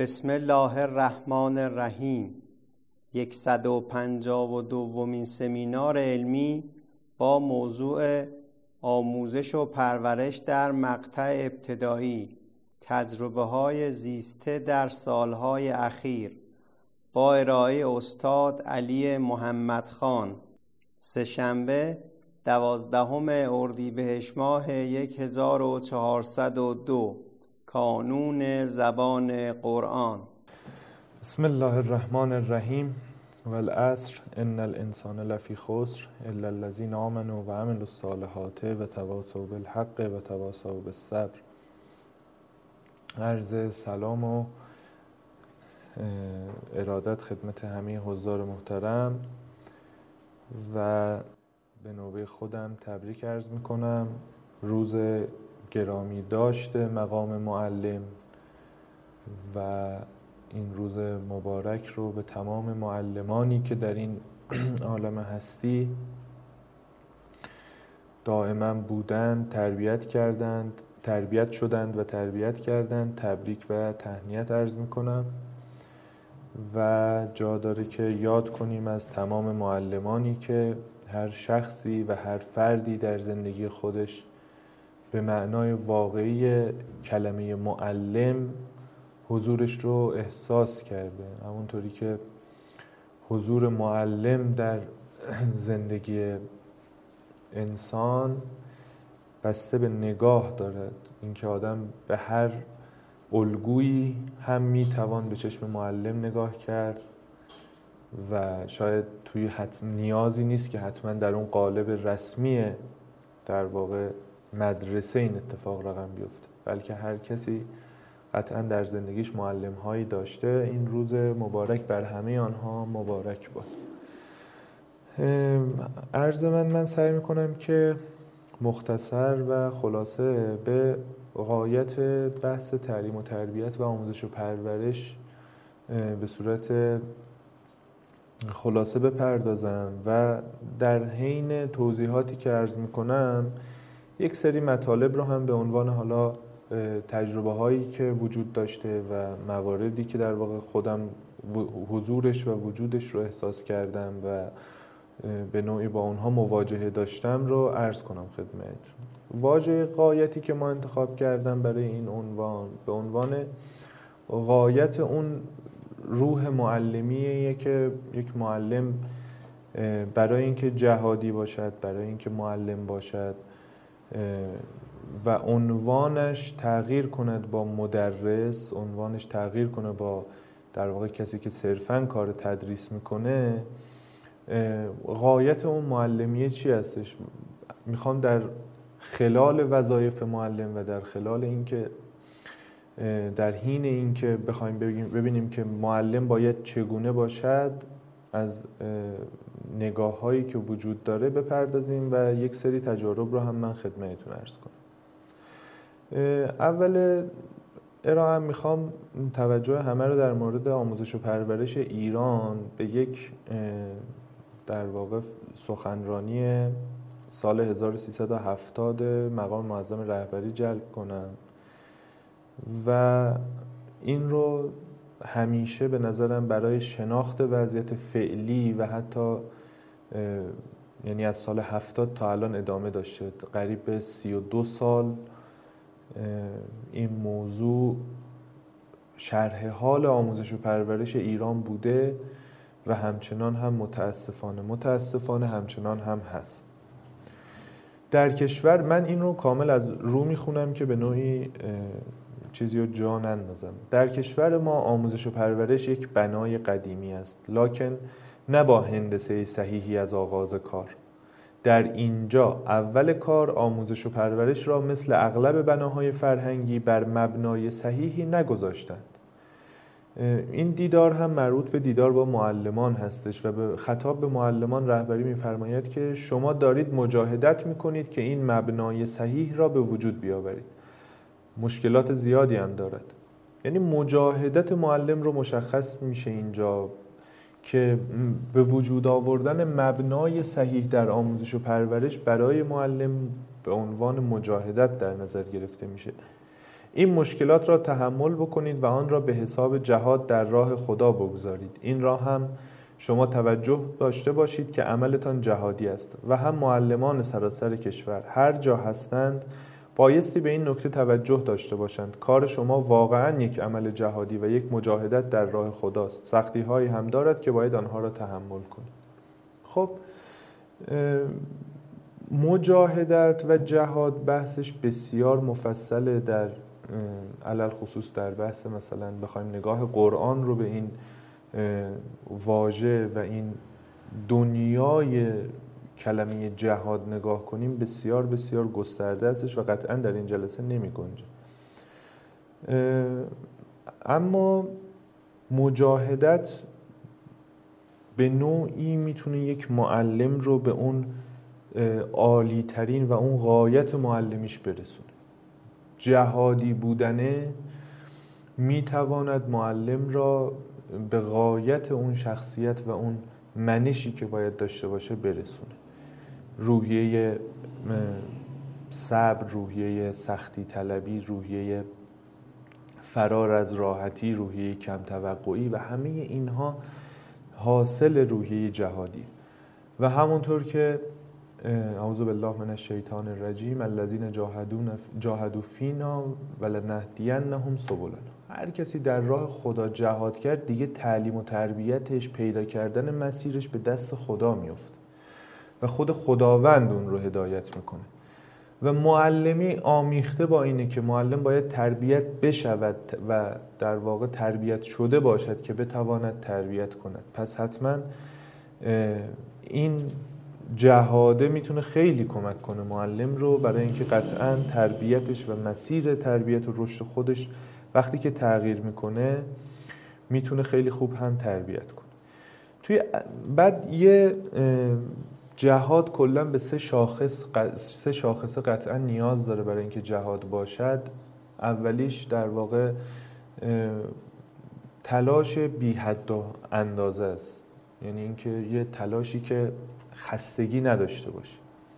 بسم الله الرحمن الرحیم. 152مین سمینار علمی با موضوع آموزش و پرورش در مقطع ابتدایی، تجربه‌های زیسته در سالهای اخیر، با ارائه استاد علی محمدخان. سه‌شنبه 12 اردیبهشت ماه 1402. کانون زبان قرآن. بسم الله الرحمن الرحیم. والعصر ان الانسان لفی خسر الا الذین آمنوا و عملوا الصالحات و تواصوا بالحق و تواصوا بالصبر. عرض سلام و ارادت خدمت همه حضار محترم و به نوبه خودم تبریک عرض میکنم. روز گرامی داشته مقام معلم و این روز مبارک رو به تمام معلمانی که در این عالم هستی دائما بودند، تربیت شدند و تربیت کردند، تبریک و تهنیت عرض میکنم و جا داره که یاد کنیم از تمام معلمانی که هر شخصی و هر فردی در زندگی خودش به معنای واقعی کلمه معلم حضورش رو احساس کرده. همونطوری که حضور معلم در زندگی انسان بسته به نگاه دارد، اینکه آدم به هر الگویی هم میتوان به چشم معلم نگاه کرد و شاید توی نیازی نیست که حتما در اون قالب رسمی در واقع مدرسه این اتفاق رقم بیفته، بلکه هر کسی قطعا در زندگیش معلم هایی داشته. این روز مبارک بر همه آنها مبارک باد. عرض من سعی میکنم که مختصر و خلاصه به غایت بحث تعلیم و تربیت و آموزش و پرورش به صورت خلاصه بپردازم و در حین توضیحاتی که عرض میکنم یک سری مطالب رو هم به عنوان حالا تجربه هایی که وجود داشته و مواردی که در واقع خودم حضورش و وجودش رو احساس کردم و به نوعی با اونها مواجهه داشتم رو عرض کنم خدمتتون. واژه غایتی که ما انتخاب کردم برای این عنوان به عنوان غایت اون روح معلمیه که یک معلم برای اینکه جهادی باشد، برای اینکه معلم باشد و عنوانش تغییر کند با مدرس، عنوانش تغییر کنه با در واقع کسی که صرفاً کار تدریس میکنه، غایت اون معلمیه چی هستش؟ میخوام در خلال وظایف معلم و در خلال اینکه در حین اینکه بخوایم ببینیم که معلم باید چگونه باشد، از نگاه هایی که وجود داره بپردازیم و یک سری تجارب رو هم من خدمتتون عرض کنم. اول ارائه میخوام توجه همه رو در مورد آموزش و پرورش ایران به یک در واقع سخنرانی سال 1370 مقام معظم رهبری جلب کنم و این رو همیشه به نظرم برای شناخت وضعیت فعلی و حتی یعنی از سال 70 تا الان ادامه داشته، قریب به 32 سال این موضوع شرح حال آموزش و پرورش ایران بوده و همچنان هم متاسفانه همچنان هم هست در کشور. من این رو کامل از رو میخونم که به نوعی چیزی رو جا نندازم. در کشور ما آموزش و پرورش یک بنای قدیمی است، لکن نه با هندسه صحیحی از آغاز کار. در اینجا اول کار آموزش و پرورش را مثل اغلب بناهای فرهنگی بر مبنای صحیحی نگذاشتند. این دیدار هم مربوط به دیدار با معلمان هستش و به خطاب به معلمان رهبری می‌فرماید که شما دارید مجاهدت می‌کنید که این مبنای صحیح را به وجود بیاورید. مشکلات زیادی هم دارد. یعنی مجاهدت معلم رو مشخص میشه اینجا که به وجود آوردن مبنای صحیح در آموزش و پرورش برای معلم به عنوان مجاهدت در نظر گرفته میشه. این مشکلات را تحمل بکنید و آن را به حساب جهاد در راه خدا بگذارید. این را هم شما توجه داشته باشید که عملتان جهادی است و هم معلمان سراسر کشور هر جا هستند بایستی به این نکته توجه داشته باشند. کار شما واقعا یک عمل جهادی و یک مجاهدت در راه خداست. سختی هایی هم دارد که باید آنها را تحمل کنید. خب مجاهدت و جهاد بحثش بسیار مفصله، در علل خصوص در بحث مثلا بخوایم نگاه قرآن رو به این واژه و این دنیای کلمه جهاد نگاه کنیم بسیار بسیار گسترده استش و قطعا در این جلسه نمی گنجه. اما مجاهدت به نوعی میتونه یک معلم رو به اون عالی ترین و اون غایت معلمیش برسونه. جهادی بودنه میتواند معلم را به غایت اون شخصیت و اون منشی که باید داشته باشه برسونه. روحیه صبر، روحیه سختی طلبی، روحیه فرار از راحتی، روحیه کم توقعی و همه اینها حاصل روحیه جهادی. و همونطور که اعوذ بالله من الشیطان الرجیم الذین جاهدوا فینا ولنهدینهم سبلنا. هر کسی در راه خدا جهاد کرد دیگه تعلیم و تربیتش، پیدا کردن مسیرش به دست خدا میفته و خود خداوند اون رو هدایت میکنه. و معلمی آمیخته با اینه که معلم باید تربیت بشود و در واقع تربیت شده باشد که بتواند تربیت کند. پس حتما این جهاده میتونه خیلی کمک کنه معلم رو برای اینکه قطعا تربیتش و مسیر تربیت و رشد خودش وقتی که تغییر میکنه میتونه خیلی خوب هم تربیت کنه. بعد یه جهاد کلا به سه شاخص قطعا نیاز داره برای اینکه جهاد باشد. اولیش در واقع تلاش بی حد و اندازه است، یعنی اینکه یه تلاشی که خستگی نداشته باشه.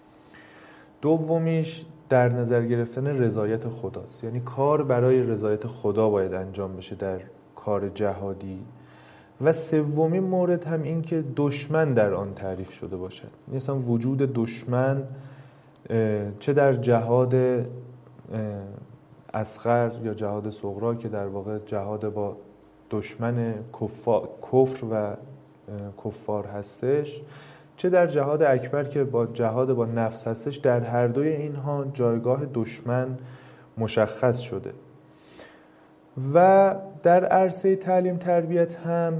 دومیش در نظر گرفتن رضایت خداست، یعنی کار برای رضایت خدا باید انجام بشه در کار جهادی. و سومین مورد هم این که دشمن در آن تعریف شده باشد، مثلا وجود دشمن چه در جهاد اصغر یا جهاد صغرا که در واقع جهاد با دشمن کفر و کفار هستش، چه در جهاد اکبر که با جهاد با نفس هستش، در هر دوی اینها جایگاه دشمن مشخص شده. و در عرصه تعلیم تربیت هم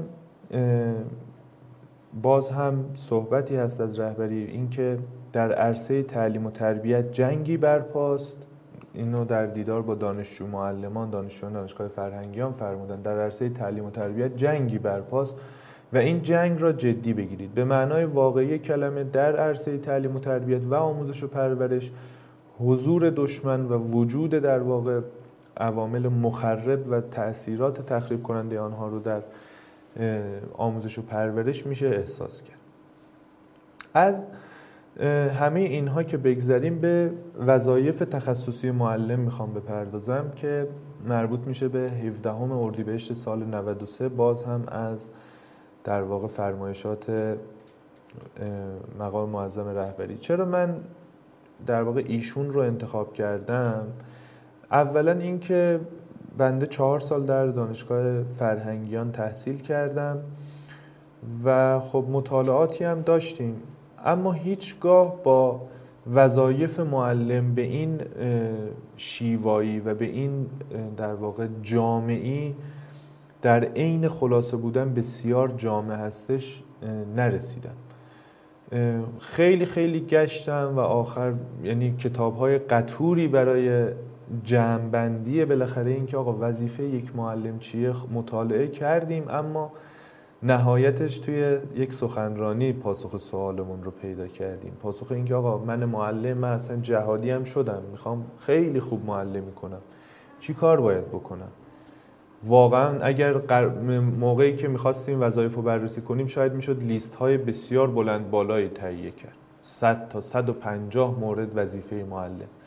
باز هم صحبتی هست از رهبری، این که در عرصه تعلیم و تربیت جنگی برپاست. اینو در دیدار با دانشجو معلمان، دانشجویان دانشگاه فرهنگیان فرمودن در عرصه تعلیم و تربیت جنگی برپاست و این جنگ را جدی بگیرید. به معنای واقعی کلمه در عرصه تعلیم و تربیت و آموزش و پرورش حضور دشمن و وجود در واقع عوامل مخرب و تأثیرات تخریب کننده آنها رو در آموزش و پرورش میشه احساس کرد. از همه اینها که بگذریم به وظایف تخصصی معلم میخوام بپردازم که مربوط میشه به 17 اردیبهشت سال 93. باز هم از در واقع فرمایشات مقام معظم رهبری. چرا من در واقع ایشون رو انتخاب کردم؟ اولا این که بنده 4 سال در دانشگاه فرهنگیان تحصیل کردم و خب مطالعاتی هم داشتیم، اما هیچگاه با وظایف معلم به این شیوایی و به این در واقع جامعی در عین خلاصه بودن بسیار جامع هستش نرسیدم. خیلی خیلی گشتم و آخر یعنی کتاب‌های قطوری برای جمع‌بندی بالاخره این که آقا وظیفه یک معلم چیه مطالعه کردیم، اما نهایتش توی یک سخنرانی پاسخ سوالمون رو پیدا کردیم. پاسخ این که آقا من معلم، من اصلا جهادی هم شدم، میخوام خیلی خوب معلمی کنم، چی کار باید بکنم؟ واقعا اگر موقعی که میخواستیم وظایف رو بررسی کنیم شاید میشد لیست های بسیار بلند بالایی تهیه کرد، 100 تا 150 مورد وظیفه معلم.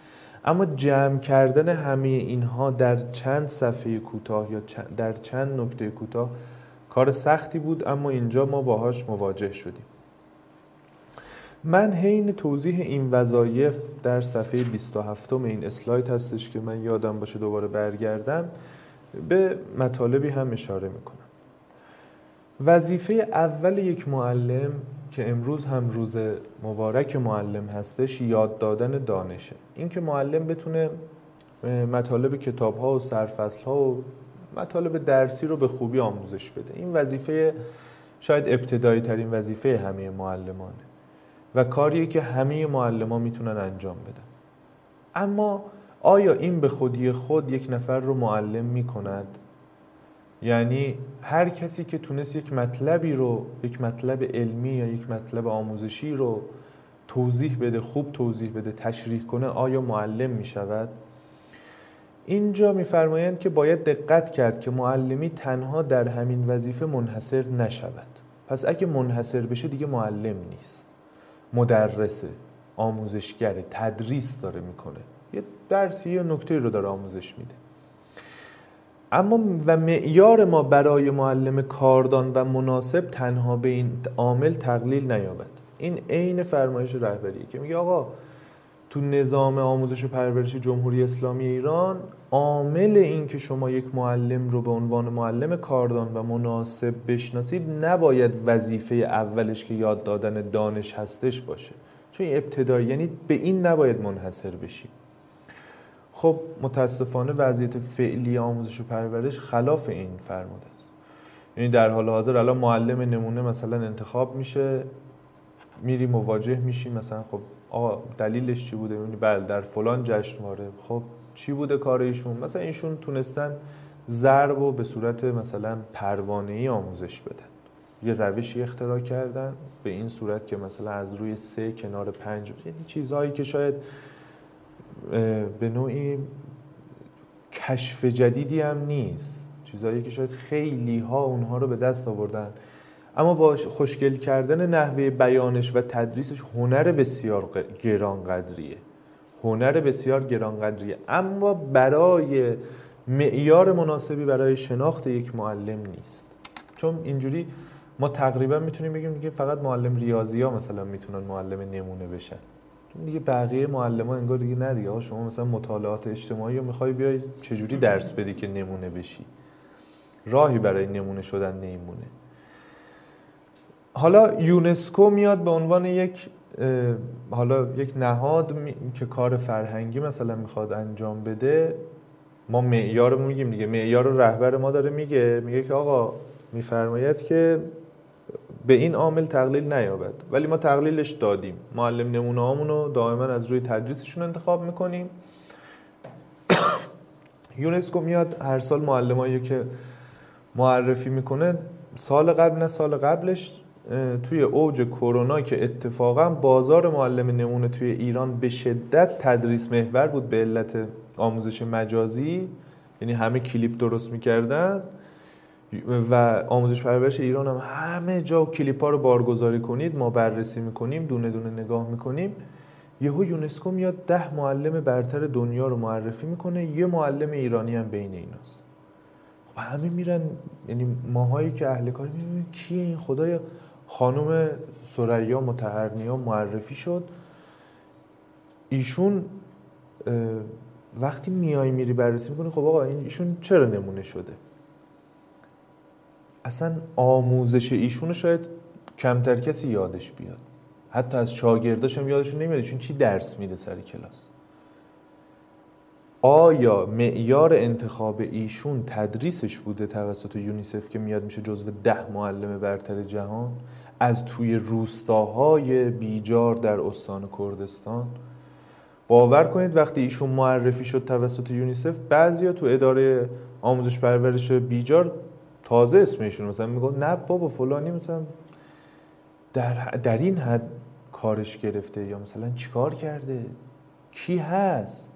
اما جمع کردن همه اینها در چند صفحه کوتاه یا در چند نکته کوتاه کار سختی بود، اما اینجا ما باهاش مواجه شدیم. من حین توضیح این وظایف در صفحه 27 این اسلاید هستش که من یادم باشه دوباره برگردم، به مطالبی هم اشاره میکنم. وظیفه اول یک معلم که امروز هم روز مبارک معلم هستش، یاد دادن دانشه. این که معلم بتونه مطالب کتاب‌ها و سرفصل‌ها و مطالب درسی رو به خوبی آموزش بده. این وظیفه شاید ابتدایی ترین وظیفه همه معلمانه و کاریه که همه معلمان میتونن انجام بدن. اما آیا این به خودی خود یک نفر رو معلم میکند؟ یعنی هر کسی که تونست یک مطلبی رو، یک مطلب علمی یا یک مطلب آموزشی رو توضیح بده، خوب توضیح بده، تشریح کنه، آیا معلم میشود؟ اینجا میفرمایند که باید دقت کرد که معلمی تنها در همین وظیفه منحصر نشود. پس اگه منحصر بشه دیگه معلم نیست، مدرسه، آموزشگره، تدریس داره میکنه، یه درسی یا نکته رو داره آموزش میده. اما و معیار ما برای معلم کاردان و مناسب تنها به این عامل تقلیل نیابد. این عین فرمایش رهبریه که میگه آقا تو نظام آموزش و پرورش جمهوری اسلامی ایران عامل این که شما یک معلم رو به عنوان معلم کاردان و مناسب بشناسید نباید وظیفه اولش که یاد دادن دانش هستش باشه، چون این ابتدایی، یعنی به این نباید منحصر بشی. خب متاسفانه وضعیت فعلی آموزش و پرورش خلاف این فرموده است. یعنی در حال حاضر الان معلم نمونه مثلا انتخاب میشه، میری مواجه میشی، مثلا خب آقا دلیلش چی بوده؟ میبینی بله در فلان جشنواره. خب چی بوده کار ایشون؟ مثلا ایشون تونستن ضرب و به صورت مثلا پروانه‌ای آموزش بدن، یه روشی اختراع کردن به این صورت که مثلا از روی 3 کنار 5، یعنی چیزهایی که شاید به نوعی کشف جدیدی هم نیست، چیزهایی که شاید خیلی ها اونها رو به دست آوردن، اما با خوشگل کردن نحوه بیانش و تدریسش هنر بسیار گرانقدریه، هنر بسیار گرانقدریه، اما برای معیار مناسبی برای شناخت یک معلم نیست. چون اینجوری ما تقریبا میتونیم بگیم که فقط معلم ریاضی ها مثلا میتونن معلم نمونه بشن، دیگه بقیه معلم ها انگار دیگه نه دیگه. شما مثلا مطالعات اجتماعی رو میخوای بیای چجوری درس بدی که نمونه بشی؟ راهی برای نمونه شدن نمیمونه. حالا یونسکو میاد به عنوان یک نهاد که کار فرهنگی مثلا میخواد انجام بده. ما معیار رو میگیم دیگه، معیار رهبر ما داره میگه که آقا میفرماید که به این عامل تقلیل نیابد، ولی ما تقلیلش دادیم. معلم نمونه هامون رو دائما از روی تدریسشون انتخاب میکنیم. یونسکو میاد هر سال معلمایی که معرفی میکنه، سال قبل نه سال قبلش توی اوج کرونا که اتفاقا بازار معلم نمونه توی ایران به شدت تدریس محور بود به علت آموزش مجازی، یعنی همه کلیپ درست میکردن و آموزش پرورش ایران هم همه جا کلیپ ها رو بارگذاری کنید، ما بررسی میکنیم، دونه دونه نگاه میکنیم. یهو یونسکو میاد 10 معلم برتر دنیا رو معرفی میکنه، یه معلم ایرانی هم بین ایناست. خب همه میرن، یعنی ماهایی که اهل کاری میبینیم کیه این؟ خدایا خانم ثریا مطهرنیا معرفی شد. ایشون وقتی میری بررسی میکنی، خب آقا ایشون چرا نمونه شده؟ اصلا آموزش ایشون شاید کمتر کسی یادش بیاد، حتی از شاگرداش هم یادشون نمیاد ایشون چی درس میده سر کلاس. آیا معیار انتخاب ایشون تدریسش بوده توسط یونیسف که میاد میشه جزو 10 معلم برتر جهان از توی روستاهای بیجار در استان کردستان؟ باور کنید وقتی ایشون معرفی شد توسط یونیسف، بعضیا تو اداره آموزش پرورش بیجار تازه اسمشون مثلا میگن نه بابا فلانی مثلا در این حد کارش گرفته، یا مثلا چیکار کرده، کی هست.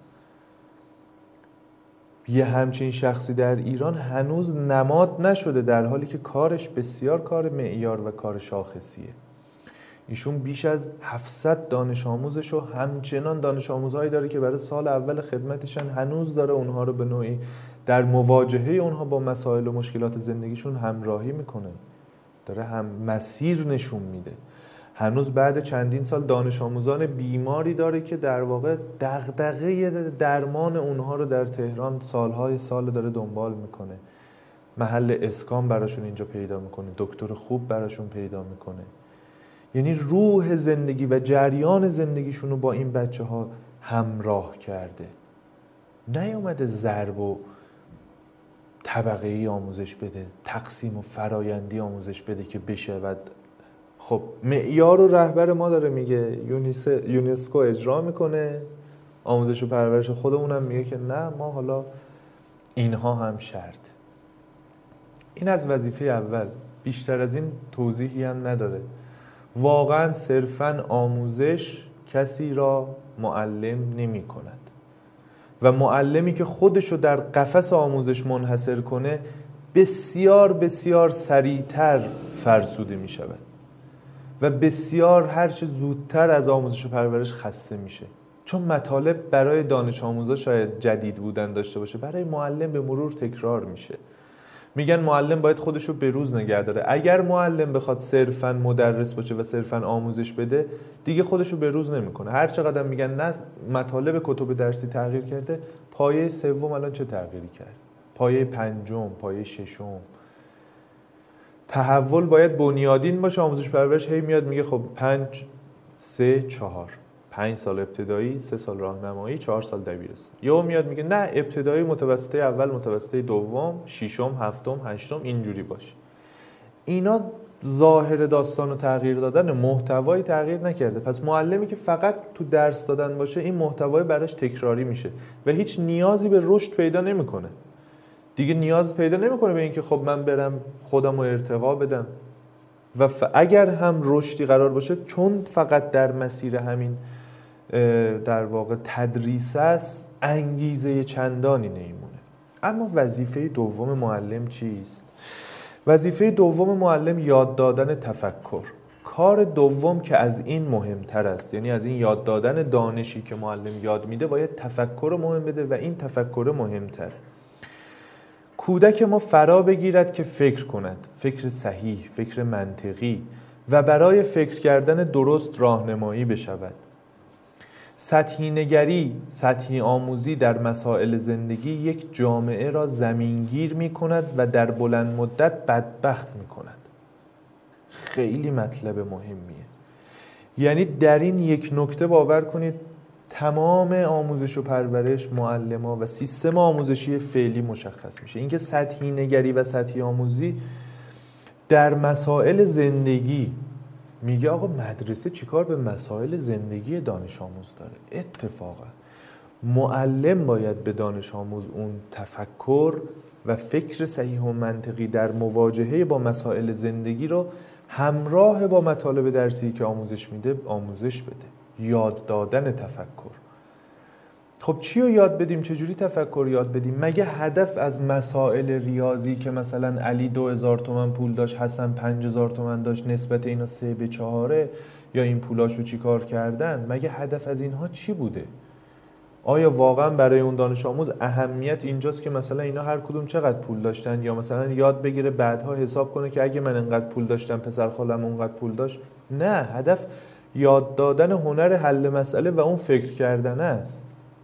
یه همچین شخصی در ایران هنوز نماد نشده، در حالی که کارش بسیار کار معیار و کار شاخصیه. ایشون بیش از 700 دانش آموزش و همچنان دانش آموزهایی داره که برای سال اول خدمتشن، هنوز داره اونها رو به نوعی در مواجهه اونها با مسائل و مشکلات زندگیشون همراهی میکنه، داره هم مسیر نشون میده. هنوز بعد چندین سال دانش آموزان بیماری داره که در واقع دغدغه درمان اونها رو در تهران سالهای سال داره دنبال میکنه، محل اسکان براشون اینجا پیدا میکنه، دکتر خوب براشون پیدا میکنه. یعنی روح زندگی و جریان زندگیشون رو با این بچه ها همراه کرده، نیومده ضرب و طبقه‌ای آموزش بده، تقسیم و فرایندی آموزش بده که بشود. خب معیار و رهبر ما داره میگه، یونسکو اجرا میکنه، آموزش و پرورش خودمونم میگه که نه، ما حالا اینها هم شرط. این از وظیفه اول، بیشتر از این توضیحی هم نداره. واقعا صرفاً آموزش کسی را معلم نمی کند و معلمی که خودشو در قفس آموزش منحصر کنه بسیار بسیار سریعتر فرسوده می شود و بسیار هرچه زودتر از آموزش و پرورش خسته میشه، چون مطالب برای دانش آموزا شاید جدید بودن داشته باشه، برای معلم به مرور تکرار میشه. میگن معلم باید خودشو به روز نگه داره. اگر معلم بخواد صرفاً مدرس باشه و صرفاً آموزش بده، دیگه خودشو به روز نمیکنه. هر چقدر میگن نه مطالب کتب درسی تغییر کرده، پایه سوم الان چه تغییری کرد؟ پایه پنجم، پایه ششم. تحول باید بنیادین باشه. آموزش پرورش هی میاد میگه خب 5 3 4 5 سال ابتدایی، 3 سال راهنمایی، 4 سال دبیرستان. یهو میاد میگه نه ابتدایی، متوسطه اول، متوسطه دوم، ششم، هفتم، هشتم اینجوری باشه. اینا ظاهر داستانو تغییر دادن، محتوایی تغییر نکرده. پس معلمی که فقط تو درس دادن باشه، این محتوای براش تکراری میشه و هیچ نیازی به رشد پیدا نمیکنه. دیگه نیاز پیدا نمیکنه به اینکه خب من برم خودم رو ارتقا بدم و اگر هم رشدی قرار باشه، چون فقط در مسیر همین در واقع تدریس است، انگیزه چندانی نمیمونه. اما وظیفه دوم معلم چیست؟ وظیفه دوم معلم یاد دادن تفکر. کار دوم که از این مهمتر است، یعنی از این یاد دادن دانشی که معلم یاد میده، باید تفکر مهم بده و این تفکر مهمتر. کودک ما فرا بگیرد که فکر کند، فکر صحیح، فکر منطقی و برای فکر کردن درست راهنمایی بشود. سطحی نگری، سطحی آموزی در مسائل زندگی یک جامعه را زمینگیر می کند و در بلند مدت بدبخت می کند. خیلی مطلب مهمیه. یعنی در این یک نکته باور کنید تمام آموزش و پرورش، معلم‌ها و سیستم آموزشی فعلی مشخص میشه. اینکه سطحی نگری و سطحی آموزی در مسائل زندگی، میگه آقا مدرسه چیکار به مسائل زندگی دانش آموز داره؟ اتفاقا معلم باید به دانش آموز اون تفکر و فکر صحیح و منطقی در مواجهه با مسائل زندگی رو همراه با مطالب درسی که آموزش میده آموزش بده. یاد دادن تفکر. خب چی رو یاد بدیم؟ چجوری تفکر یاد بدیم؟ مگه هدف از مسائل ریاضی که مثلا علی 2000 تومان پول داشت، حسن 5000 تومان داشت، نسبت اینا 3:4 یا این پولاشو چی کار کردن، مگه هدف از اینها چی بوده؟ آیا واقعا برای اون دانش آموز اهمیت اینجاست که مثلا اینا هر کدوم چقدر پول داشتن، یا مثلا یاد بگیره بعدها حساب کنه که اگه من انقدر پول داشتم پسر خالم اونقدر پول داشت؟ نه، هدف یاد دادن هنر حل مسئله و اون فکر کردن است.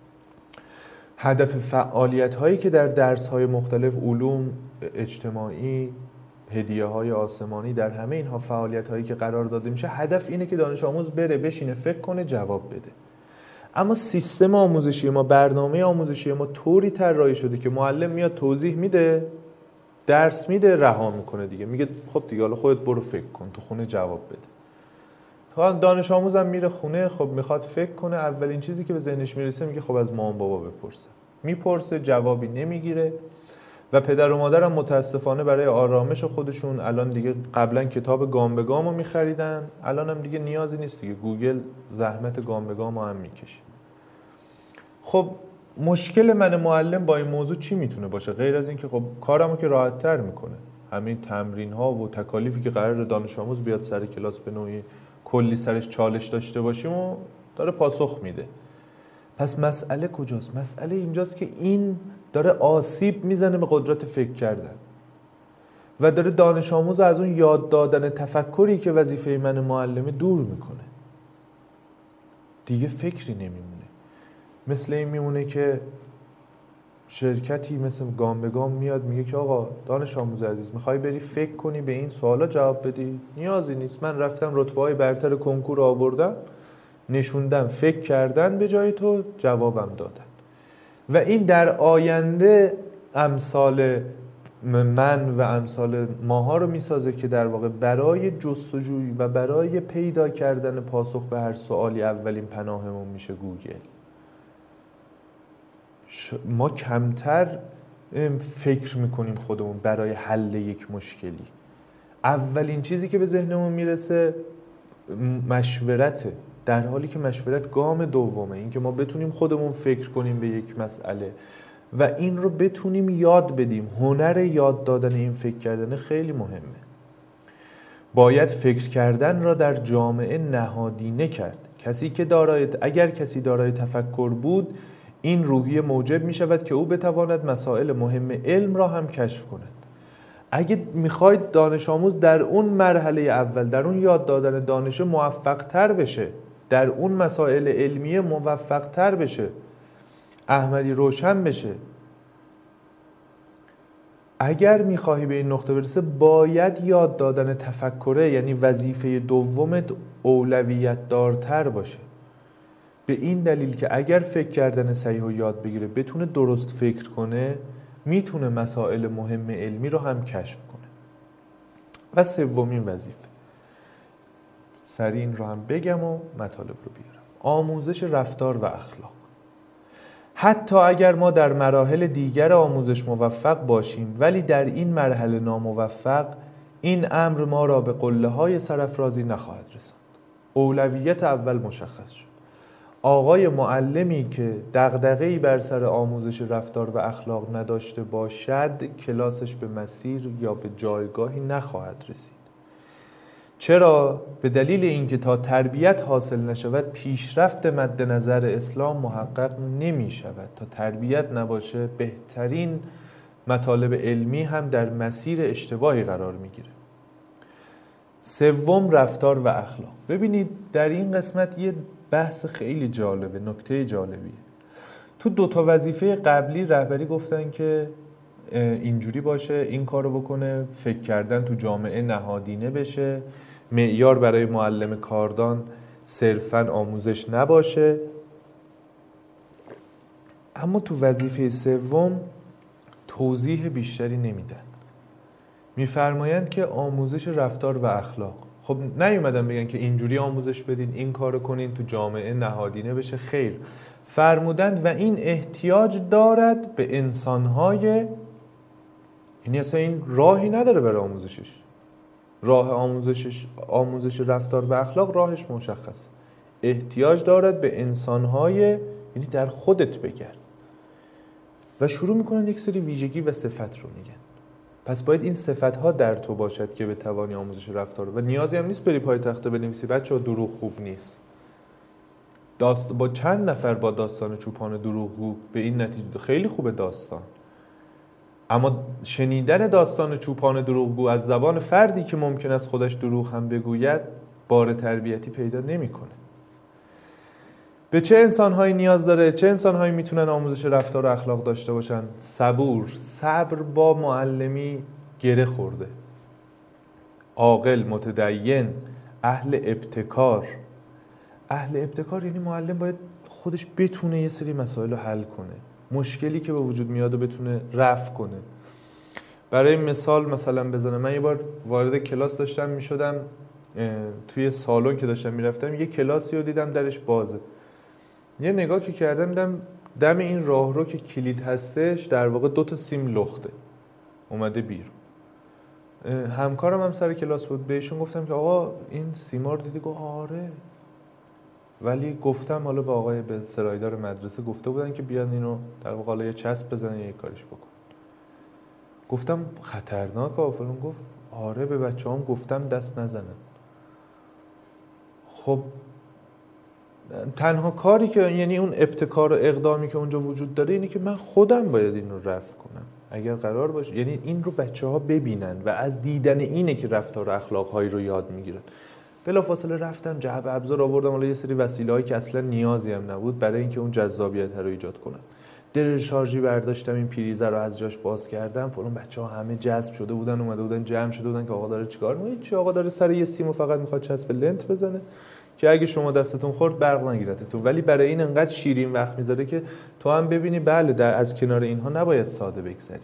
هدف فعالیت هایی که در درس های مختلف، علوم اجتماعی، هدیه های آسمانی، در همه اینها فعالیت هایی که قرار داده میشه، هدف اینه که دانش آموز بره بشینه فکر کنه جواب بده. اما سیستم آموزشی ما، برنامه آموزشی ما طوری طراحی شده که معلم میاد توضیح میده، درس میده، رها میکنه دیگه، میگه خب دیگه حالا خودت برو فکر کن، تو خونه جواب بده. دانش آموزم میره خونه، خب میخواد فکر کنه، اولین چیزی که به ذهنش میرسه میگه خب از مامان بابا بپرسه. میپرسه، جوابی نمیگیره و پدر و مادرم متاسفانه برای آرامش خودشون الان دیگه، قبلا کتاب گام به گامو میخریدن، الان هم دیگه نیازی نیست دیگه، گوگل زحمت گام به گامو هم میکشه. خب مشکل من معلم با این موضوع چی میتونه باشه غیر از این که خب کارمو که راحت تر میکنه، همین تمرین ها و تکالیفی که قرار دانش آموز بیاد سر کلاس به نوعی کلی سرش چالش داشته باشیم و داره پاسخ میده. پس مسئله کجاست؟ مسئله اینجاست که این داره آسیب میزنه به قدرت فکر کردن و داره دانش آموز از اون یاد دادن تفکری که وظیفه من معلمه دور میکنه. دیگه فکری نمیمونه. مثل این میمونه که شرکتی مثل گام به گام میاد میگه که آقا دانش آموز عزیز میخوای بری فکر کنی به این سوالا جواب بدی؟ نیازی نیست، من رفتم رتبه‌های برتر کنکور آوردم، نشوندم، فکر کردن به جای تو، جوابم دادن. و این در آینده امثال من و امثال ماها رو میسازه که در واقع برای جستجوی و برای پیدا کردن پاسخ به هر سوالی اولین پناهمون میشه گوگل. ما کمتر فکر میکنیم خودمون برای حل یک مشکلی. اولین چیزی که به ذهنمون میرسه مشورته، در حالی که مشورت گام دومه. این که ما بتونیم خودمون فکر کنیم به یک مسئله و این رو بتونیم یاد بدیم. هنر یاد دادن این فکر کردن خیلی مهمه. باید فکر کردن را در جامعه نهادینه کرد. اگر کسی دارای تفکر بود، این روحیه موجب می شود که او بتواند مسائل مهم علم را هم کشف کند. اگه میخواید دانش آموز در اون مرحله اول، در اون یاد دادن دانش موفق تر بشه، در اون مسائل علمیه موفق تر بشه، احمدی روشن بشه، اگر میخواهی به این نقطه برسه، باید یاد دادن تفکره، یعنی وظیفه دومت، اولویت دارتر باشه. به این دلیل که اگر فکر کردن صحیح و یاد بگیره، بتونه درست فکر کنه، میتونه مسائل مهم علمی رو هم کشف کنه. و سومین وظیفه، سریع این رو هم بگم و مطالب رو بیارم، آموزش رفتار و اخلاق. حتی اگر ما در مراحل دیگر آموزش موفق باشیم ولی در این مرحله ناموفق، این امر ما را به قله‌های سرافرازی نخواهد رساند. اولویت اول مشخص شد. آقای معلمی که دغدغه‌ای بر سر آموزش رفتار و اخلاق نداشته باشد، کلاسش به مسیر یا به جایگاهی نخواهد رسید. چرا؟ به دلیل اینکه تا تربیت حاصل نشود، پیشرفت مد نظر اسلام محقق نمی شود. تا تربیت نباشه، بهترین مطالب علمی هم در مسیر اشتباهی قرار می گیره. سوم، رفتار و اخلاق. ببینید در این قسمت یه بحث خیلی جالبه، نکته جالبیه. تو 2 وظیفه قبلی رهبری گفتن که اینجوری باشه، این کارو بکنه، فکر کردن تو جامعه نهادینه بشه، معیار برای معلم کاردان صرفاً آموزش نباشه. اما تو وظیفه سوم توضیح بیشتری نمیدن. میفرمایند که آموزش رفتار و اخلاق. خب نیومدن بگن که اینجوری آموزش بدین، این کارو کنین، تو جامعه نهادینه بشه. خیر، فرمودند و این احتیاج دارد به انسانهای، یعنی اصلا این راهی نداره برای آموزشش. راه آموزش رفتار و اخلاق راهش مشخص. احتیاج دارد به انسانهای، یعنی در خودت بگرد. و شروع میکنن یک سری ویژگی و صفت رو میگن. پس باید این صفت‌ها در تو باشد که بتوانی آموزش رفتار. و نیازی هم نیست بری پای تخته بنویسی بچه‌ها دروغ خوب نیست. با چند نفر با داستان چوپان دروغگو به این نتیجه خیلی خوبه داستان، اما شنیدن داستان چوپان دروغگو از زبان فردی که ممکن است خودش دروغ هم بگوید، بار تربیتی پیدا نمی‌کنه. به چه انسان‌هایی نیاز داره؟ چه انسان‌هایی میتونن آموزش رفتار و اخلاق داشته باشن؟ صبر با معلمی گره خورده، عاقل، متدین، اهل ابتکار. اهل ابتکار یعنی معلم باید خودش بتونه یه سری مسائل رو حل کنه، مشکلی که به وجود میاد رو بتونه رفع کنه. برای مثلا بزنم، من یه بار وارد کلاس داشتم میشدم، توی سالن که داشتم میرفتم یه کلاسی رو دیدم درش بازه. یه نگاه که کردم دیدم دم این راهرو که کلید هستش در واقع 2 سیم لخته اومده بیرون. همکارم هم سر کلاس بود، بهشون گفتم که آقا این سیما رو دیدی؟ گفت آره. ولی گفتم حالا به آقای به سرایدار مدرسه گفته بودن که بیان اینو در واقع حالا یه چسب بزنن یه کاریش بکن. گفتم خطرناکه فلان. گفت آره به بچه‌هام گفتم دست نزنن. خب تنها کاری که یعنی اون ابتکار و اقدامی که اونجا وجود داره اینه که من خودم باید این رو رفع کنم اگر قرار باشه، یعنی این رو بچه‌ها ببینن و از دیدن اینه که رفتار و اخلاق‌هایی رو یاد میگیرن. بلافاصله رفتم جعبه ابزار آوردم، حالا یه سری وسیله‌هایی که اصلا نیازی هم نبود برای اینکه اون جذابیت رو ایجاد کنم. در شارژی برداشتم، این پریزه رو از جاش باز کردم، فلان بچه‌ها همه جذب شده بودن، اومده بودن جمع شده بودن که آقا داره چیکار می‌کنه؟ چی آقا داره سر یه سیمو فقط می‌خواد چسب لنت بزنه که اگه شما دستتون خورد برق نگیرتتون، ولی برای این انقدر شیرین وقت می‌ذاره که تو هم ببینی بله از کنار اینها نباید ساده بگذری.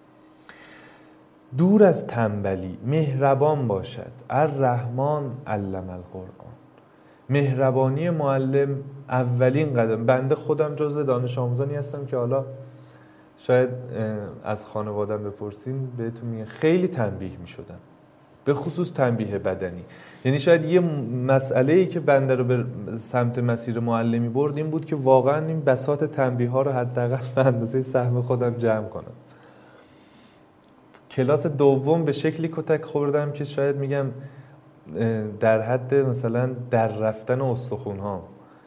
دور از تنبلی، مهربان باشد. الرحمن علم القرآن. مهربانی معلم اولین قدم. بنده خودم جزو دانش آموزانی هستم که حالا شاید از خانواده‌ام بپرسین بهتون میگم خیلی تنبیه میشدم، به خصوص تنبیه بدنی. یعنی شاید یه مسئله‌ای که بنده رو به سمت مسیر معلمی برد این بود که واقعا این بساط تنبیه ها رو حداقل به اندازه سهم خودم جمع کنم. کلاس دوم به شکلی کتک خوردم که شاید میگم در حد مثلا در رفتن استخوان‌ها.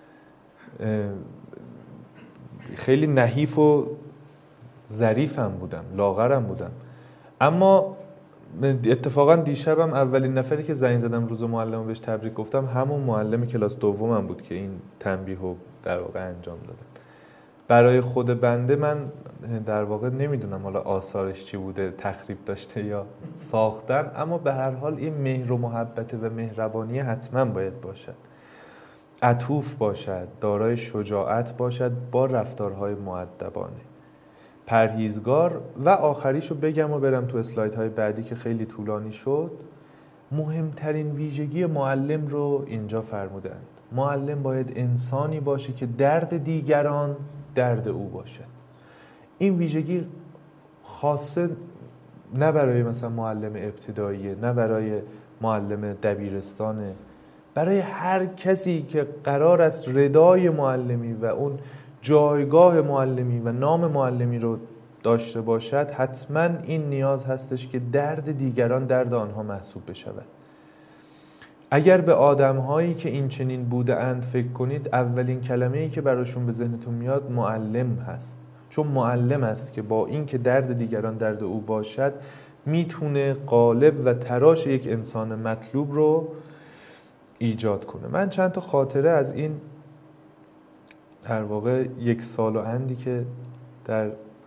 خیلی نحیف و ظریفم بودم، لاغرم بودم، اما اتفاقا دیشبم اولین نفری که زنگ زدم روز معلم بهش تبریک گفتم همون معلم کلاس دومم بود که این تنبیه رو در واقع انجام دادن. برای خود بنده من در واقع نمیدونم حالا آثارش چی بوده، تخریب داشته یا ساختن، اما به هر حال این مهر و محبت و مهربانی حتما باید باشد، عطوف باشد، دارای شجاعت باشد، با رفتارهای مؤدبانه، پرهیزگار. و آخریشو بگم و برم تو اسلایدهای بعدی که خیلی طولانی شد. مهمترین ویژگی معلم رو اینجا فرمودند. معلم باید انسانی باشه که درد دیگران درد او باشد. این ویژگی خاصه نه برای مثلا معلم ابتداییه، نه برای معلم دبیرستانه، برای هر کسی که قرار است ردای معلمی و اون جایگاه معلمی و نام معلمی رو داشته باشد، حتما این نیاز هستش که درد دیگران درد آنها محسوب بشود. اگر به آدم‌هایی که این چنین بوده اند فکر کنید، اولین کلمه‌ای که براشون به ذهنتون میاد معلم هست، چون معلم است که با این که درد دیگران درد او باشد میتونه قالب و تراش یک انسان مطلوب رو ایجاد کنه. من چند تا خاطره از این در واقع 1 سال و اندی که در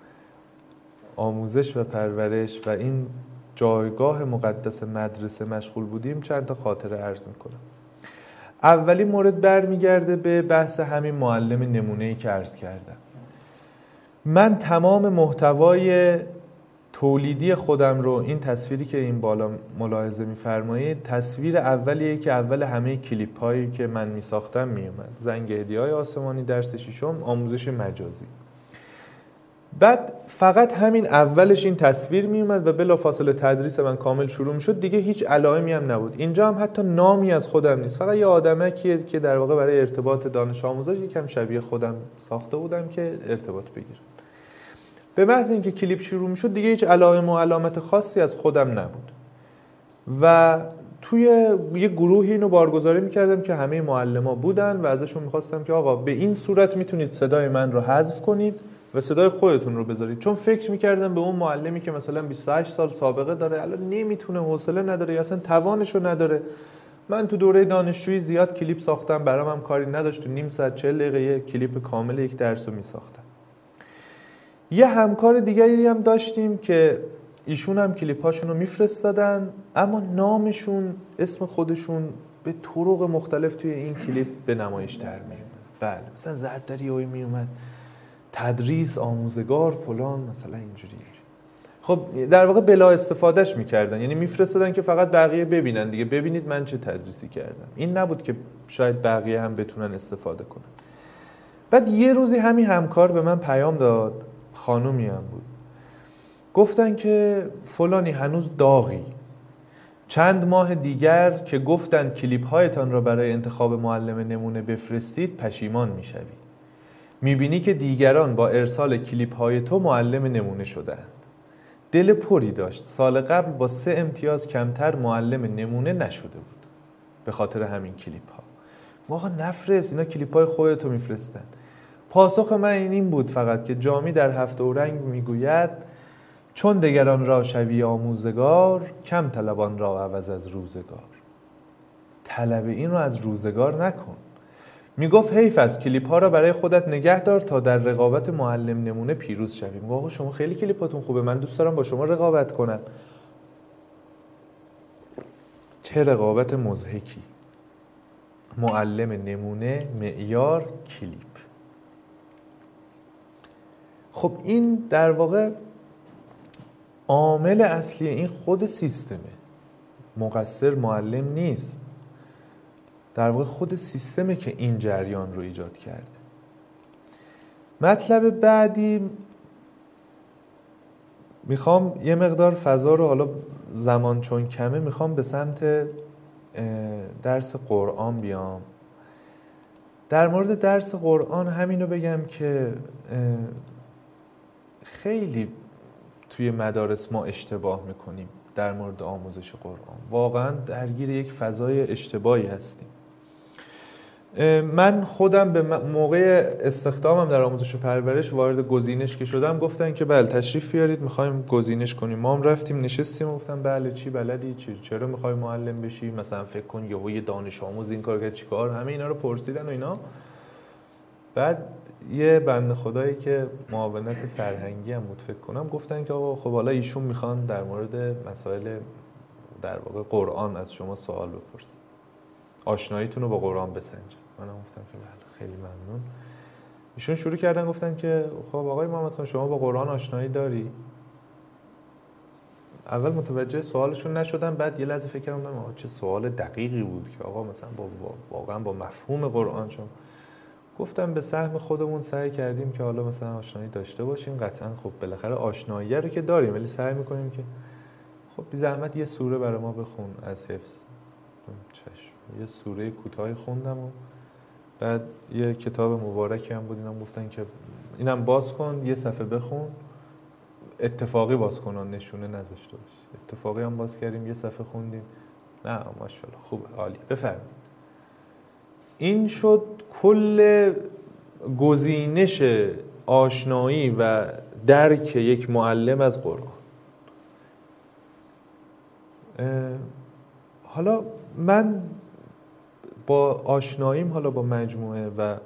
آموزش و پرورش و این جایگاه مقدس مدرسه مشغول بودیم چند تا خاطره عرض میکنم. اولی مورد برمیگرده به بحث همین معلم نمونه‌ای که عرض کردم. من تمام محتوای تولیدی خودم رو، این تصویری که این بالا ملاحظه می‌فرمایید تصویر اولیه که اول همه کلیپ‌هایی که من می‌ساختم میومد. زنگ هدیه‌های آسمانی، درس ششم، آموزش مجازی. بعد فقط همین اولش این تصویر میومد و بلافاصله تدریس من کامل شروع میشد، دیگه هیچ علائمی هم نبود. اینجا هم حتی نامی از خودم نیست، فقط یه آدمکیه که در واقع برای ارتباط دانش آموزش یکم شبیه خودم ساخته بودم که ارتباط بگیرم. به محض اینکه کلیپ شروع میشد دیگه هیچ علائم و علامت خاصی از خودم نبود و توی یه گروهی اینو بارگذاری میکردم که همه معلما بودن و ازشون میخواستم که آقا به این صورت میتونید صدای من رو حذف کنید و صدای خودتون رو بذارید، چون فکر میکردم به اون معلمی که مثلا 28 سال سابقه داره، الان نمیتونه، حوصله نداره یا اصلا توانشو نداره. من تو دوره دانشجویی زیاد کلیپ ساختم، برام هم کاری نداشت، نیم ساعت 40 دقیقه یه کلیپ کامل یک درس رو میساختم. یه همکار دیگری هم داشتیم که ایشون هم کلیپاشون رو میفرستادن، اما نامشون، اسم خودشون به طرق مختلف توی این کلیپ به نمایش در میومد. بله، مثلا زردریایی میومد، تدریس، آموزگار، فلان، مثلا اینجوری. خب در واقع بلا استفادهش میکردن، یعنی میفرستادن که فقط بقیه ببینن دیگه، ببینید من چه تدریسی کردم. این نبود که شاید بقیه هم بتونن استفاده کنن. بعد یه روزی همین همکار به من پیام داد، خانومی هم بود، گفتن که فلانی هنوز داغی، چند ماه دیگر که گفتند کلیپ هایتان را برای انتخاب معلم نمونه بفرستید پشیمان میشوید. میبینی که دیگران با ارسال کلیپ های تو معلم نمونه شدند. دل پری داشت، سال قبل با 3 امتیاز کمتر معلم نمونه نشده بود به خاطر همین کلیپ ها. واقعا نفرست، اینا کلیپای خودتو میفرستن. پاسخ من این بود فقط که جامی در هفت اورنگ میگوید چون دگران را شوی آموزگار، کم طلبان را عوض از روزگار. طلب این رو از روزگار نکن. میگفت حیف است کلیپ ها را برای خودت نگه دار تا در رقابت معلم نمونه پیروز شوی. میگه آقا شما خیلی کلیپاتون خوبه، من دوست دارم با شما رقابت کنم. چه رقابت مضحکی. معلم نمونه، معیار، کلیپ. خب این در واقع عامل اصلی این خود سیستمه. مقصر معلم نیست، در واقع خود سیستمه که این جریان رو ایجاد کرده. مطلب بعدی، میخوام یه مقدار فضا رو، حالا زمان چون کمه، میخوام به سمت درس قرآن بیام. در مورد درس قرآن همینو بگم که خیلی توی مدارس ما اشتباه میکنیم در مورد آموزش قرآن. واقعا درگیر یک فضای اشتباهی هستیم. من خودم به موقع استخدامم در آموزش و پرورش وارد گزینش که شدم گفتن که بله تشریف بیارید میخوایم گزینش کنیم. ما هم رفتیم نشستیم و گفتم بله چی بلدی، چرا میخوای معلم بشی، مثلا فکر کن یه دانش آموز این کار کرد چیکار، همه اینا رو پرسیدن و اینا. بعد یه بنده خدایی که معاونت فرهنگی هم بود فکر کنم گفتن که آقا خب حالا ایشون میخوان در مورد مسائل در واقع قرآن از شما سوال بپرسن، آشناییتون رو با قرآن بسنجن. منم گفتم که بله خیلی ممنون. ایشون شروع کردن گفتن که خب آقای محمد خان شما با قرآن آشنایی داری؟ اول متوجه سوالشون نشدم، بعد یه لحظه فکر کردم چه سوال دقیقی بود که آقا مثلا واقعا با مفهوم قرآن شما. گفتم به سهم خودمون سعی کردیم که حالا مثلا آشنایی داشته باشیم، قطعا خب بالاخره آشنایی رو که داریم ولی سعی میکنیم که خب بی زحمت یه سوره برای ما بخون از حفظ. چشم. یه سوره کوتاهی خوندم و بعد یه کتاب مبارکی هم بود، اینم گفتن که اینم باز کن یه صفحه بخون، اتفاقی باز کنن نشونه نذاشته باش. اتفاقی هم باز کردیم یه صفحه خوندیم. نه ماشاءالله خوبه عالی بفرمایید. این شد کل گزینش آشنایی و درک یک معلم از قرآن. حالا من با آشناییم حالا با مجموعه و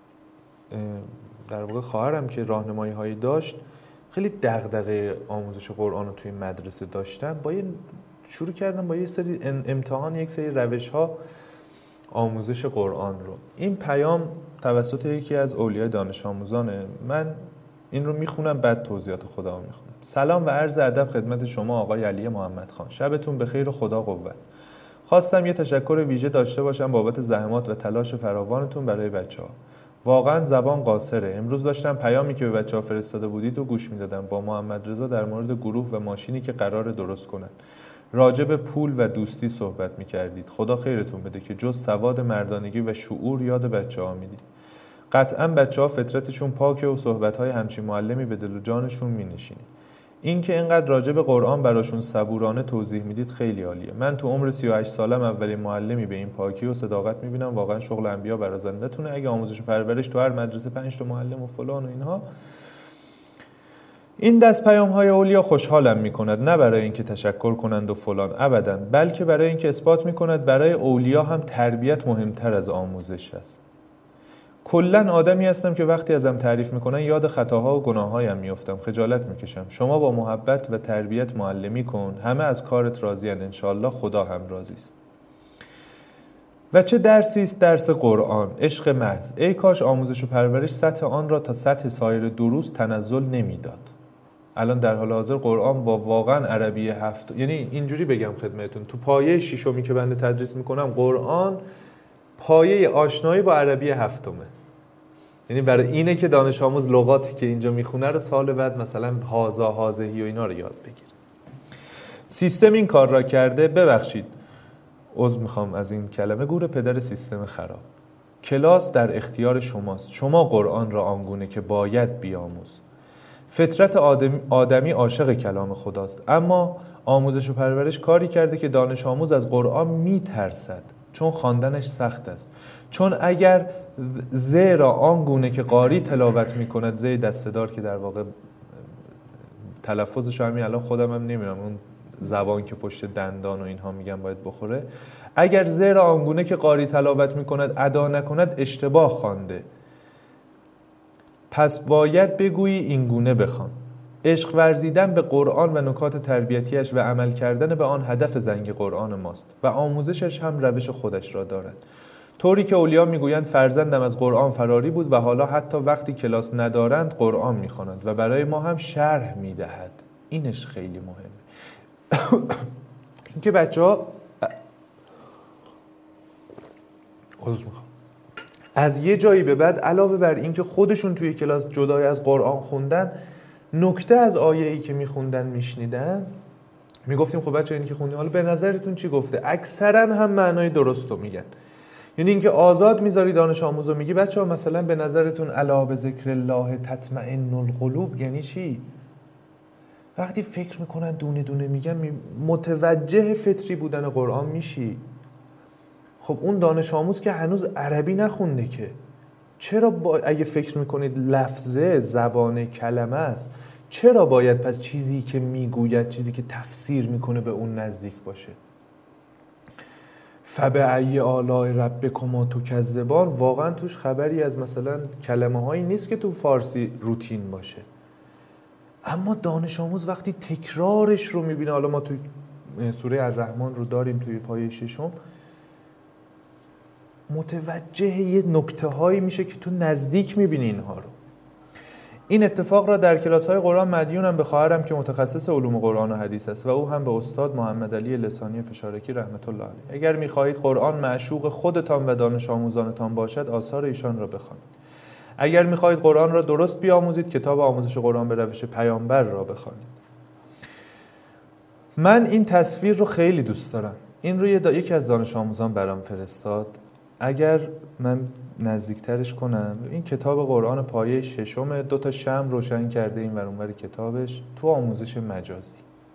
در واقع خواهرم که راهنمایی هایی داشت خیلی دغدغه آموزش قرآن رو توی مدرسه داشتن، شروع کردم با یه سری امتحان، یک سری روش ها آموزش قرآن رو. این پیام توسط یکی از اولیای دانش آموزانه. من این رو میخونم بعد توضیحات خودم رو میخونم. سلام و عرض ادب خدمت شما آقای علی محمد خان. شبتون بخیر و خدا قوت. خواستم یه تشکر ویژه داشته باشم بابت زحمات و تلاش فراوانتون برای بچه‌ها. واقعا زبان قاصره. امروز داشتم پیامی که به بچه‌ها فرستاده بودید و گوش میدادم. با محمد رضا در مورد گروه و ماشینی که قرار درست کنن راجع به پول و دوستی صحبت می‌کردید. خدا خیرتون بده که جز سواد مردانگی و شعور یاد بچه‌ها میدید. قطعاً بچه‌ها فطرتشون پاکه و صحبت‌های همچین معلمی به دل و جانشون می‌نشینه. این که اینقدر راجع به قرآن براشون صبورانه توضیح میدید خیلی عالیه. من تو عمر 38 سالم اولین معلمی به این پاکی و صداقت می‌بینم. واقعاً شغل انبیا برازنده‌تونه. اگه آموزش و پرورش تو هر مدرسه 5 تا معلم و فلان و اینها، این دست پیام‌های اولیا خوشحالم می‌کند، نه برای اینکه تشکر کنند و فلان، ابداً، بلکه برای اینکه اثبات می‌کند برای اولیا هم تربیت مهمتر از آموزش است. کلاً آدمی هستم که وقتی ازم تعریف می‌کنن یاد خطاها و گناه‌هایم می‌افتم، خجالت می‌کشم. شما با محبت و تربیت معلمی کن، همه از کارت راضی‌اند، انشالله خدا هم راضی است. و چه درسی است درس قرآن، عشق محض. ای کاش آموزش و پرورش سطح آن را تا سطح سایر دروس تنزل نمی‌داد. الان در حال حاضر قرآن با واقعا عربی هفت، یعنی اینجوری بگم خدمتتون، تو پایه ششمی که بنده تدریس میکنم قرآن پایه آشنایی با عربی هفتمه. یعنی برای اینه که دانش آموز لغاتی که اینجا میخونه رو سال بعد مثلا هازا هازهی و اینا رو یاد بگیره. سیستم این کار را کرده. ببخشید عذر میخوام از این کلمه، گور پدر سیستم خراب. کلاس در اختیار شماست. شما قرآن را آنگونه که باید بیاموز. فطرت آدمی عاشق کلام خداست، اما آموزش و پرورش کاری کرده که دانش آموز از قرآن میترسد، چون خواندنش سخت است. چون اگر زیرا آنگونه که قاری تلاوت میکند، زی دسته‌دار که در واقع تلفظش همین الان خودم هم نمیدونم، اون زبان که پشت دندان و اینها میگن باید بخوره. اگر زیرا آنگونه که قاری تلاوت میکند ادا نکند اشتباه خوانده، پس باید بگویی اینگونه بخوان. عشق ورزیدن به قرآن و نکات تربیتیش و عمل کردن به آن هدف زنگ قرآن ماست و آموزشش هم روش خودش را دارد. طوری که اولیا میگویند فرزندم از قرآن فراری بود و حالا حتی وقتی کلاس ندارند قرآن میخواند و برای ما هم شرح میدهد. اینش خیلی مهمه. اینکه بچه‌ها از یه جایی به بعد علاوه بر اینکه خودشون توی کلاس جدای از قرآن خوندن، نکته از آیه‌ای که میخوندن میشنیدن، میگفتیم خب بچه‌ها اینی که خوندیم حالا به نظرتون چی گفته؟ اکثرا هم معنای درست رو میگن. یعنی اینکه آزاد میذاری دانش آموزو میگی بچه‌ها مثلا به نظرتون الا به ذکر الله تطمئن القلوب یعنی چی؟ وقتی فکر میکنن دونه دونه میگن متوجه فطری بودن قرآن میشی. خب اون دانش آموز که هنوز عربی نخونده که چرا اگه فکر میکنید لفظه زبان کلمه است، چرا باید پس چیزی که میگوید، چیزی که تفسیر میکنه به اون نزدیک باشه؟ فبأی آلاء ربکما تکذبان واقعا توش خبری از مثلا کلمه هایی نیست که تو فارسی روتین باشه، اما دانش آموز وقتی تکرارش رو میبینه، حالا ما تو سوره الرحمن رو داریم توی پایه 6، متوجه یه نکته هایی میشه که تو نزدیک میبینی اینها رو. این اتفاق را در کلاس های قرآن مدیونم به خواهرم که متخصص علوم قرآن و حدیث است و او هم به استاد محمد علی لسانی فشارکی رحمت الله علیه. اگر میخواهید قرآن معشوق خودتان و دانش آموزانتان باشد آثار ایشان را بخوانید. اگر میخواهید قرآن را درست بیاموزید کتاب آموزش قرآن به روش پیامبر را بخوانید. من این تصویر رو خیلی دوست دارم. این رو یکی از دانش آموزان برام فرستاد. اگر من نزدیکترش کنم، این کتاب قرآن پایه 6، 2 تا شمع روشن کرده این ور اون ور کتابش، تو آموزش مجازی.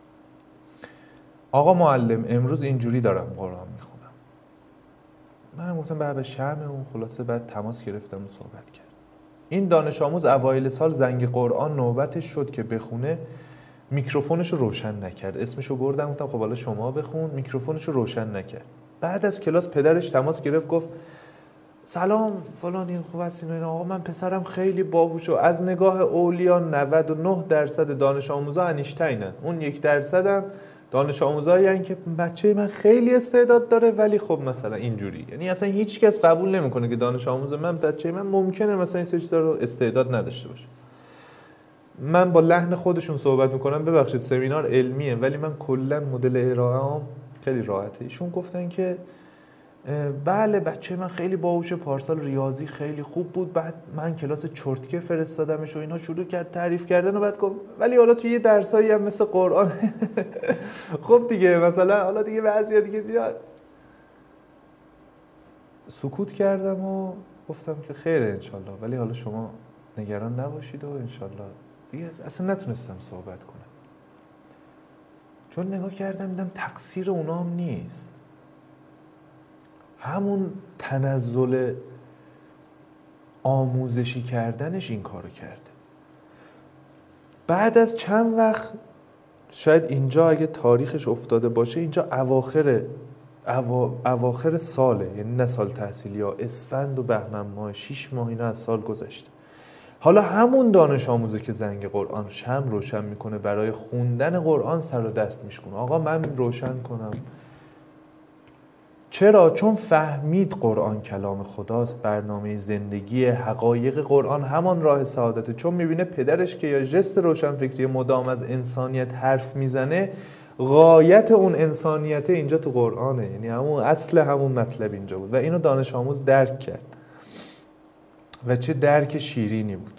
آقا معلم امروز اینجوری دارم قرآن میخونم. منم گفتم به شمع اون، خلاصه بعد تماس گرفتم و صحبت کرد. این دانش آموز اوایل سال زنگ قرآن نوبتش شد که بخونه، میکروفونش رو روشن نکرد. اسمشو بردم گفتم خب حالا شما بخون، میکروفونش رو روشن نکرد. بعد از کلاس پدرش تماس گرفت گفت سلام فلان این خوب هستین و اینا، آقا من پسرم خیلی باهوشه، از نگاه اولیا 99% دانش آموزا انیشتینن، اون 1% هم دانش آموزایی هستن که بچه من خیلی استعداد داره ولی خب مثلا اینجوری. یعنی اصلا هیچ کس قبول نمیکنه که دانش آموز من بچه من ممکنه مثلا این چیزا رو استعداد نداشته باشه. من با لحن خودشون صحبت میکنم، ببخشید سمینار علمیه ولی من کلا مدل ارائه‌ام خیلی راحته. ایشون گفتن که بله بچه من خیلی باهوشه، پارسال ریاضی خیلی خوب بود، بعد من کلاس چرتکه فرستادمش و اینا شروع کرد تعریف کردن و بعد گفت ولی حالا توی یه درسایی هم مثل قرآن خب دیگه مثلا حالا دیگه بعضیا دیگه بیاد. سکوت کردم و گفتم که خیره انشالله، ولی حالا شما نگران نباشید و انشالله. دیگه اصلا نتونستم صحبت کنم چون نگاه کردم دیدم تقصیر اونا هم نیست، همون تنزل آموزشی کردنش این کارو کرده. بعد از چند وقت، شاید اینجا اگه تاریخش افتاده باشه اینجا اواخر ساله، یعنی نه سال تحصیلی ها، اسفند و بهمن ماه 6 ماه اینا از سال گذشته. حالا همون دانش آموزه که زنگ قرآن شمع روشن میکنه برای خوندن قرآن سر و دست میشکنه. آقا من روشن کنم. چرا؟ چون فهمید قرآن کلام خداست، برنامه زندگی، حقایق قرآن همان راه سعادته. چون میبینه پدرش که یا ژست روشنفکری مدام از انسانیت حرف میزنه، غایت اون انسانیت اینجا تو قرآنه، یعنی همون اصل همون مطلب اینجا بود و اینو دانش آموز درک کرد و چه درک شیرینی بود.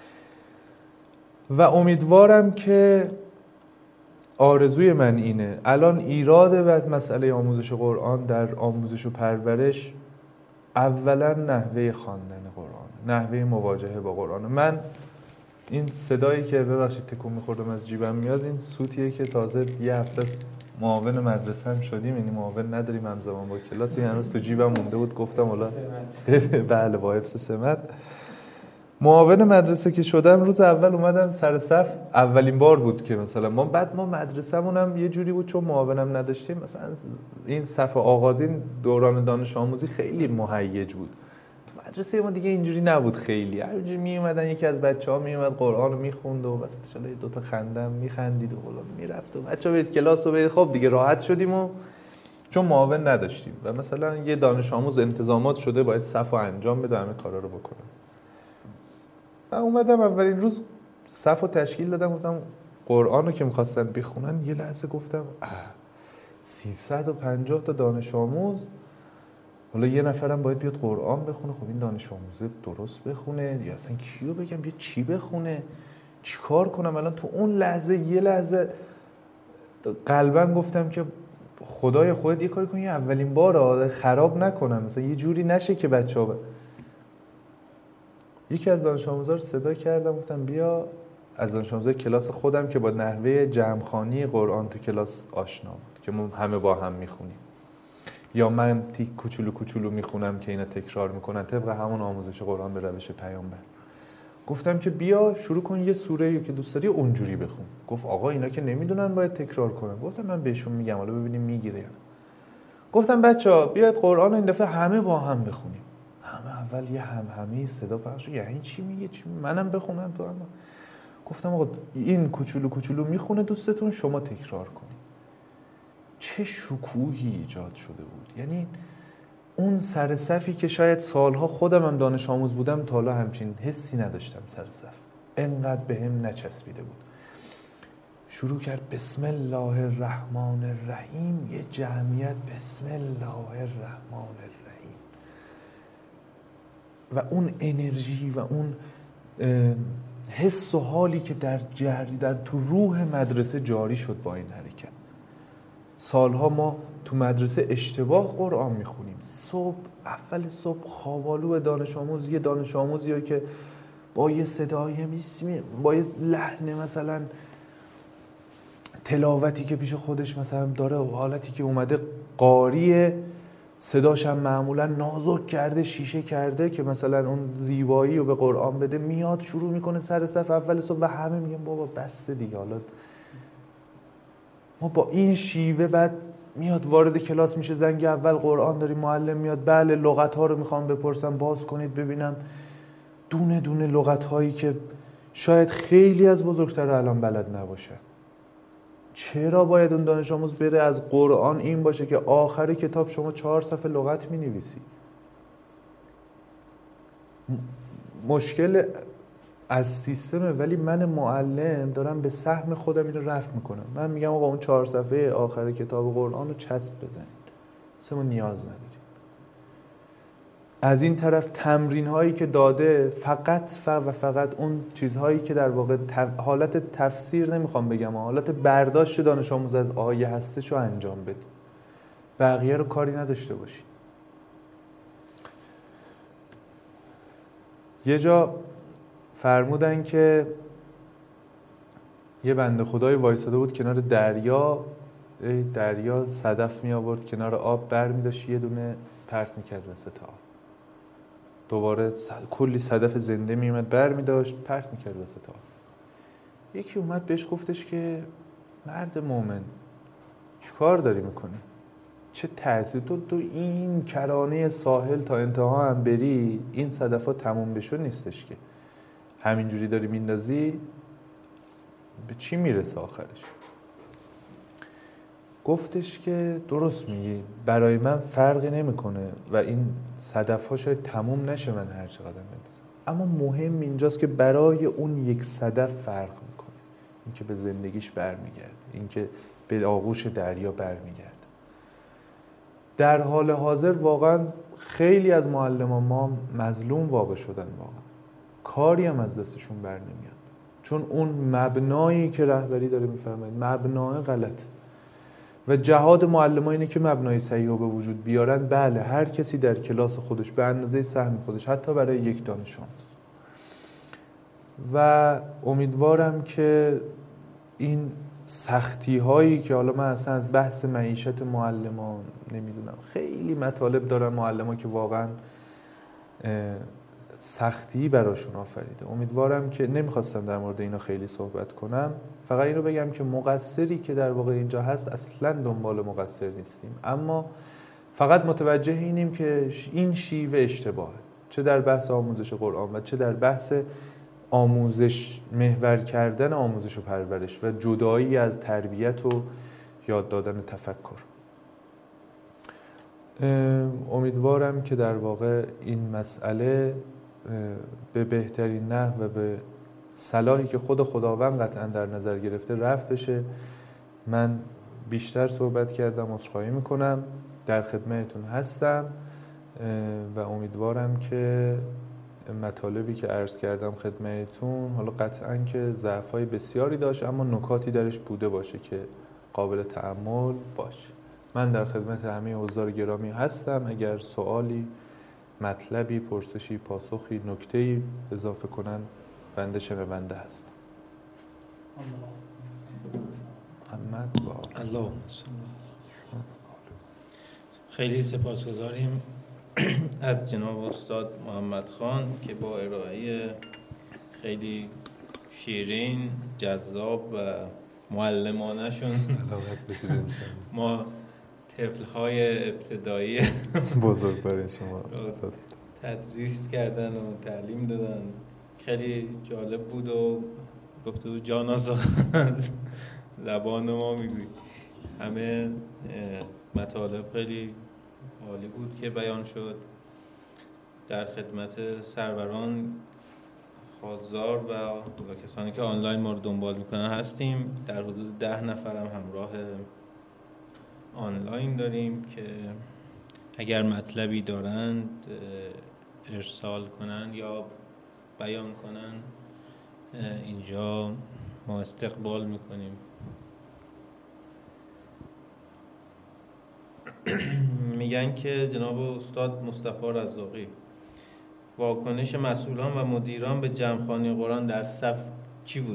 و امیدوارم که آرزوی من اینه الان ایراد و مسئله آموزش قرآن در آموزش و پرورش اولا نحوه خواندن قرآن، نحوه مواجهه با قرآن. من این صدایی که ببخشید تکون می‌خوردم از جیبم میاد، این صوتیه که تازه یه هفته معاون مدرسه هم شدیم، یعنی معاون نداریم همزمان با کلاس. این هنوز تو جیبم مونده بود، گفتم حالا بله با حفظ سمت. معاون مدرسه که شدم، روز اول اومدم سر صف، اولین بار بود که مثلا ما مدرسه‌مون هم یه جوری بود چون معاونم نداشتیم، مثلا این صف آغازین دوران دانش آموزی خیلی مهیج بود. تو مدرسه ما دیگه اینجوری نبود، خیلی همینجوری می اومدن، یکی از بچه‌ها می اومد قرآن رو میخوند و وسطش یه دو تا خندم میخندید و فلان میرفت و بچه‌ها برید کلاس و برید. خب دیگه راحت شدیم و چون معاون نداشتیم و مثلا یه دانش آموز انتظامات شده باید صف رو انجام بده، همه کارا رو بکنه. من اومدم اولین روز صف رو تشکیل دادم، گفتم قرآن رو که میخواستن بخونن، یه لحظه گفتم 350 تا دانش آموز، حالا یه نفرم باید بیاد قرآن بخونه. خب این دانش آموزه درست بخونه یا اصلا کیو بگم بیا چی بخونه، چی کار کنم الان؟ تو اون لحظه یه لحظه قلباً گفتم که خدای خودت یه کاری کن، یه اولین بار خراب نکنم، مثلا یه جوری نشه که بچه‌ها یکی از دانش آموزا رو صدا کردم، گفتم بیا، از دانش آموزای کلاس خودم که با نحوه جمع‌خوانی قرآن تو کلاس آشنا بود که ما همه با هم میخونیم، یا من تیک کوچولو میخونم که اینا تکرار میکنن طبق همون آموزش قرآن به روش پیامبر. گفتم که بیا شروع کن یه سوره‌ای که دوست داری اونجوری بخون. گفت آقا اینا که نمیدونن باید تکرار کنن. گفتم من بهشون میگم حالا ببینیم میگیره یا نه. گفتم بچه‌ها بیاید قرآن این دفعه همه با هم بخونیم. همه اول یه همهمه صدا پخش شد، یعنی چی میگه، چی منم بخونم تو هم. گفتم آقا این کوچولو میخونه دوستتون، شما تکرار کنید. چه شکوهی ایجاد شده بود. یعنی اون سر صفی که شاید سالها خودم هم دانش آموز بودم تا حالا همچین حسی نداشتم سر صف، انقدر بهم نچسبیده بود. شروع کرد بسم الله الرحمن الرحیم، یه جمعیت بسم الله الرحمن الرحیم و اون انرژی و اون حس و حالی که در تو روح مدرسه جاری شد با این حرکت. سالها ما تو مدرسه اشتباه قرآن میخونیم. اول صبح خوابالو دانش آموز، یه دانش آموزی که با یه صدای با یه لحن مثلا تلاوتی که پیش خودش مثلا داره و حالتی که اومده قاریه، صداش هم معمولا نازک کرده، شیشه کرده که مثلا اون زیبایی رو به قرآن بده، میاد شروع میکنه سر صف اول صبح و همه میگن بابا بسته دیگه. حالا ما با این شیوه بعد میاد وارد کلاس میشه، زنگ اول قرآن داریم، معلم میاد بله لغت ها رو میخوام بپرسم، باز کنید ببینم دونه دونه لغت هایی که شاید خیلی از بزرگتر الان بلد نباشه. چرا باید اون دانش آموز بره از قرآن این باشه که آخر کتاب شما 4 صفحه لغت مینویسی؟ مشکل از سیستمه، ولی من معلم دارم به سهم خودم اینو رفع میکنم. من میگم آقا اون 4 صفحه آخر کتاب قرآن رو چسب بزنید، اصلا نیاز نداریم. از این طرف تمرین هایی که داده فقط اون چیزهایی که در واقع حالت تفسیر نمیخوام بگم، حالت برداشت دانش آموز از آیه هستش رو انجام بده، بقیه رو کاری نداشته باشی. یه جا فرمودن که یه بنده خدای وایساده بود کنار دریا صدف می آورد کنار آب، برمی داشت یه دونه پرت میکرد وسط آب، دوباره کلی صدف زنده می اومد برمی داشت پرت میکرد وسط آب. یکی اومد بهش گفتش که مرد مومن چی کار داری میکنی؟ چه تأثیر تو این کرانه ساحل تا انتها هم بری این صدفا تموم بشو نیستش که همینجوری داری میندازی، به چی میرسه آخرش؟ گفتش که درست میگی، برای من فرقی نمیکنه و این صدف ها شاید تموم نشه من هر چقدر بندازم، اما مهم اینجاست که برای اون یک صدف فرق میکنه، این که به زندگیش برمیگرده، این که به آغوش دریا برمیگرده. در حال حاضر واقعا خیلی از معلمان ما مظلوم واقع شدن، واقعا کاری هم از دستشون بر نمیاد، چون اون مبنایی که رهبری داره میفرماید مبنای غلط و جهاد معلمان اینه که مبنای صحیح رو به وجود بیارن. بله هر کسی در کلاس خودش به اندازه سهم خودش، حتی برای یک دانش آموز و امیدوارم که این سختی هایی که حالا من اصلا از بحث معیشت معلمان نمیدونم، خیلی مطالب دارن معلمان که واقعا سختی براشون آفریده. امیدوارم که نمیخواستم در مورد اینا خیلی صحبت کنم، فقط اینو بگم که مقصری که در واقع اینجا هست اصلا دنبال مقصر نیستیم، اما فقط متوجه اینیم که این شیوه اشتباهه، چه در بحث آموزش قرآن و چه در بحث آموزش محور کردن آموزش و پرورش و جدایی از تربیت و یاد دادن تفکر. امیدوارم که در واقع این مسئله به بهترین نحو و به صلاحی که خود خداوند قطعا در نظر گرفته رفع بشه. من بیشتر صحبت کردم، عذرخواهی میکنم، در خدمتتون هستم و امیدوارم که مطالبی که عرض کردم خدمتتون حالا قطعا که ضعف‌های بسیاری داشت اما نکاتی درش بوده باشه که قابل تأمل باشه. من در خدمت همه حضار گرامی هستم. اگر سوالی، مطلبی، پرسشی، پاسخی، نکته‌ای اضافه کنن بنده شنونده هستم. محمد الله خیلی سپاسگزاریم از جناب استاد محمد خان که با ارائه خیلی شیرین، جذاب و معلمانه‌شون ما طفل‌های ابتدایی بزرگوار شما تدریس کردن و تعلیم دادن. خیلی جالب بود و گفته بود جان آزاد زبان ما میگوی. همه مطالب خیلی عالی بود که بیان شد. در خدمت سروران خواستار و کسانی که آنلاین ما رو دنبال میکنن هستیم. در حدود 10 نفرم همراه آنلاین داریم که اگر مطلبی دارند ارسال کنن یا بیان کنن اینجا ما استقبال میکنیم. میگن که جناب استاد مصطفی رزاقی واکنش مسئولان و مدیران به جمع‌خوانی قرآن در صف چی بود؟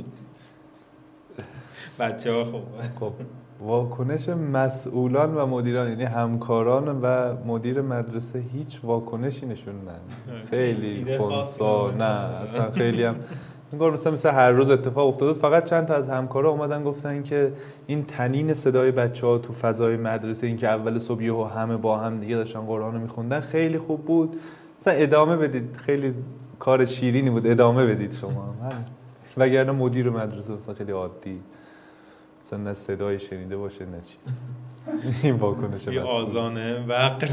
بچه‌ها خب واکنش مسئولان و مدیران یعنی همکاران و مدیر مدرسه هیچ واکنشی نشون نداد. خیلی خنثی، نه اصلا خیلی هم انگار مثلا هر روز اتفاق افتاده. فقط چند تا از همکارا اومدن گفتن که این تنین صدای بچه‌ها تو فضای مدرسه، این که اول صبح یهو همه با هم دیگه داشتن قرآن رو می‌خوندن خیلی خوب بود. مثلا ادامه بدید، خیلی کار شیرینی بود، ادامه بدید شما. وگرنه مدیر مدرسه مثلا خیلی عادی مثلا نه صدای شنیده باشه نه چیز. این واکنش یه آذانه وقت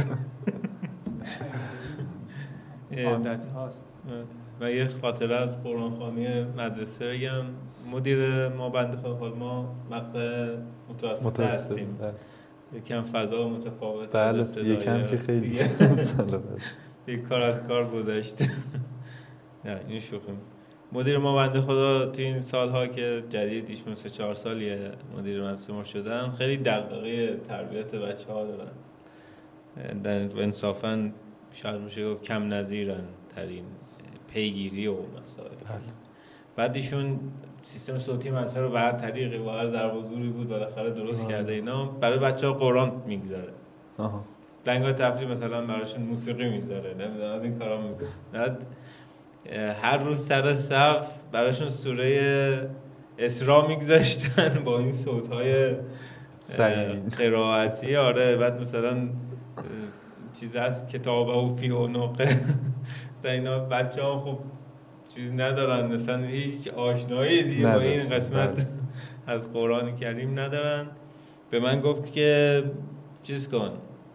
عادت هاست. و یه خاطره از قرآنخوانی مدرسه بگم. مدیر ما بنده خدا ما مقطع متوسط هستیم، یکم فضا متفاوت. بله یکم که خیلی یک کار از کار گذشته. نه این شوخی. مدیر ما بنده خدا تو این سالها که جدید ایشون 3-4 سالیه مدیر مدرسه ما شدن خیلی دغدغه تربیت بچه‌ها دارن. در انصافاً شاید میشه گفت کم نظیرن در این پیگیری و مسائل. بعد ایشون سیستم صوتی مدرسه رو به هر طریقی و هر ضرب و زوری بود بالاخره درست کرده. اینا برای بچه‌ها قرآن میگذاره. زنگای تفریح مثلا براشون موسیقی میذاره، نمیدونم از این کارا میکنه. بعد هر روز سر صف براشون سوره اسراء میگذاشتن با این صوت‌های قرائتی. آره بعد مثلا چیز از کتابه و فی عنقه مثلا اینا بچه‌ها خب چیز ندارن، مثلا هیچ آشنایی دیگه با این قسمت از قرآن کریم ندارن. به من گفت که چیز کن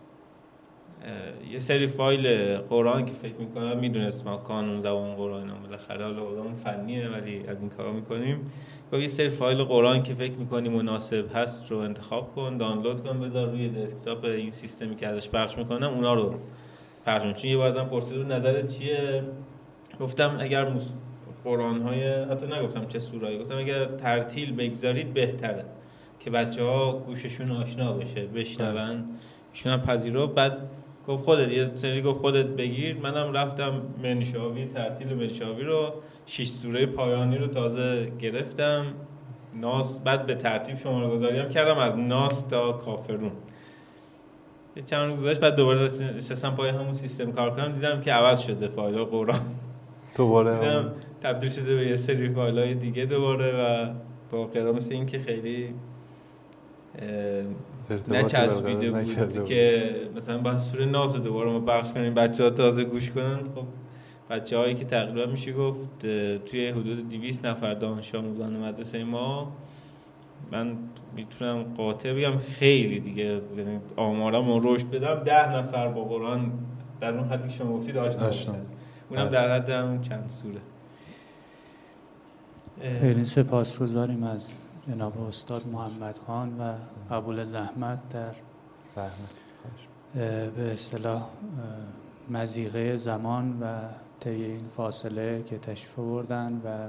یه سری فایل قرآن که فکر میکنم میدونست ما کانون زبان قرآن هم بالاخره حالا اون فنیه ولی از این کارا میکنیم. گفت یه سری فایل قرآن که فکر میکنی مناسب هست رو انتخاب کن، دانلود کن، بذار روی دسکتاپ این سیستمی که ازش پخش میکنم اونا رو پخش کن. چون یه بار ازم پرسید نظرت چیه؟ گفتم اگر قرآن‌های حتی نگفتم چه سوره‌ای، گفتم اگر ترتیل بگذارید بهتره که بچه‌ها گوششون آشنا بشه، بشنون، ایشون هم پذیرفت. بعد گفت خودت یه سری گفت خودت بگیر. منم رفتم منشاوی، ترتیل منشاوی رو 6 سوره پایانی رو تازه گرفتم، ناس، بعد به ترتیب شماره گذاری هم کردم از ناس تا کافرون. یه چند روز گذشت بعد دوباره نشستم پای همون سیستم کار کنم، دیدم که عوض شده فایل قرآن، دوباره دیدم تبدیل شده به یه سری فایل‌های دیگه دوباره و با قرار مثل این که خیلی نچسبیده بود که مثلا با سوره ناس رو دوباره ما پخش کنیم بچه‌ها تازه گوش کنن. خب بچه‌هایی که تقریبا میشه گفت توی حدود 200 نفر دانش آموزان مدرسه ما، من میتونم قاطع بگم خیلی دیگه آمارم رو رشد بدم 10 نفر با قرآن در اون حدی که شما گفتید آشنا شدن، اونم در حد همون چند سوره. خیلی سپاسگزاریم از جناب استاد محمد خان و قبول زحمت در به اصطلاح مضیقه زمان و طی این فاصله که تشریف آوردن و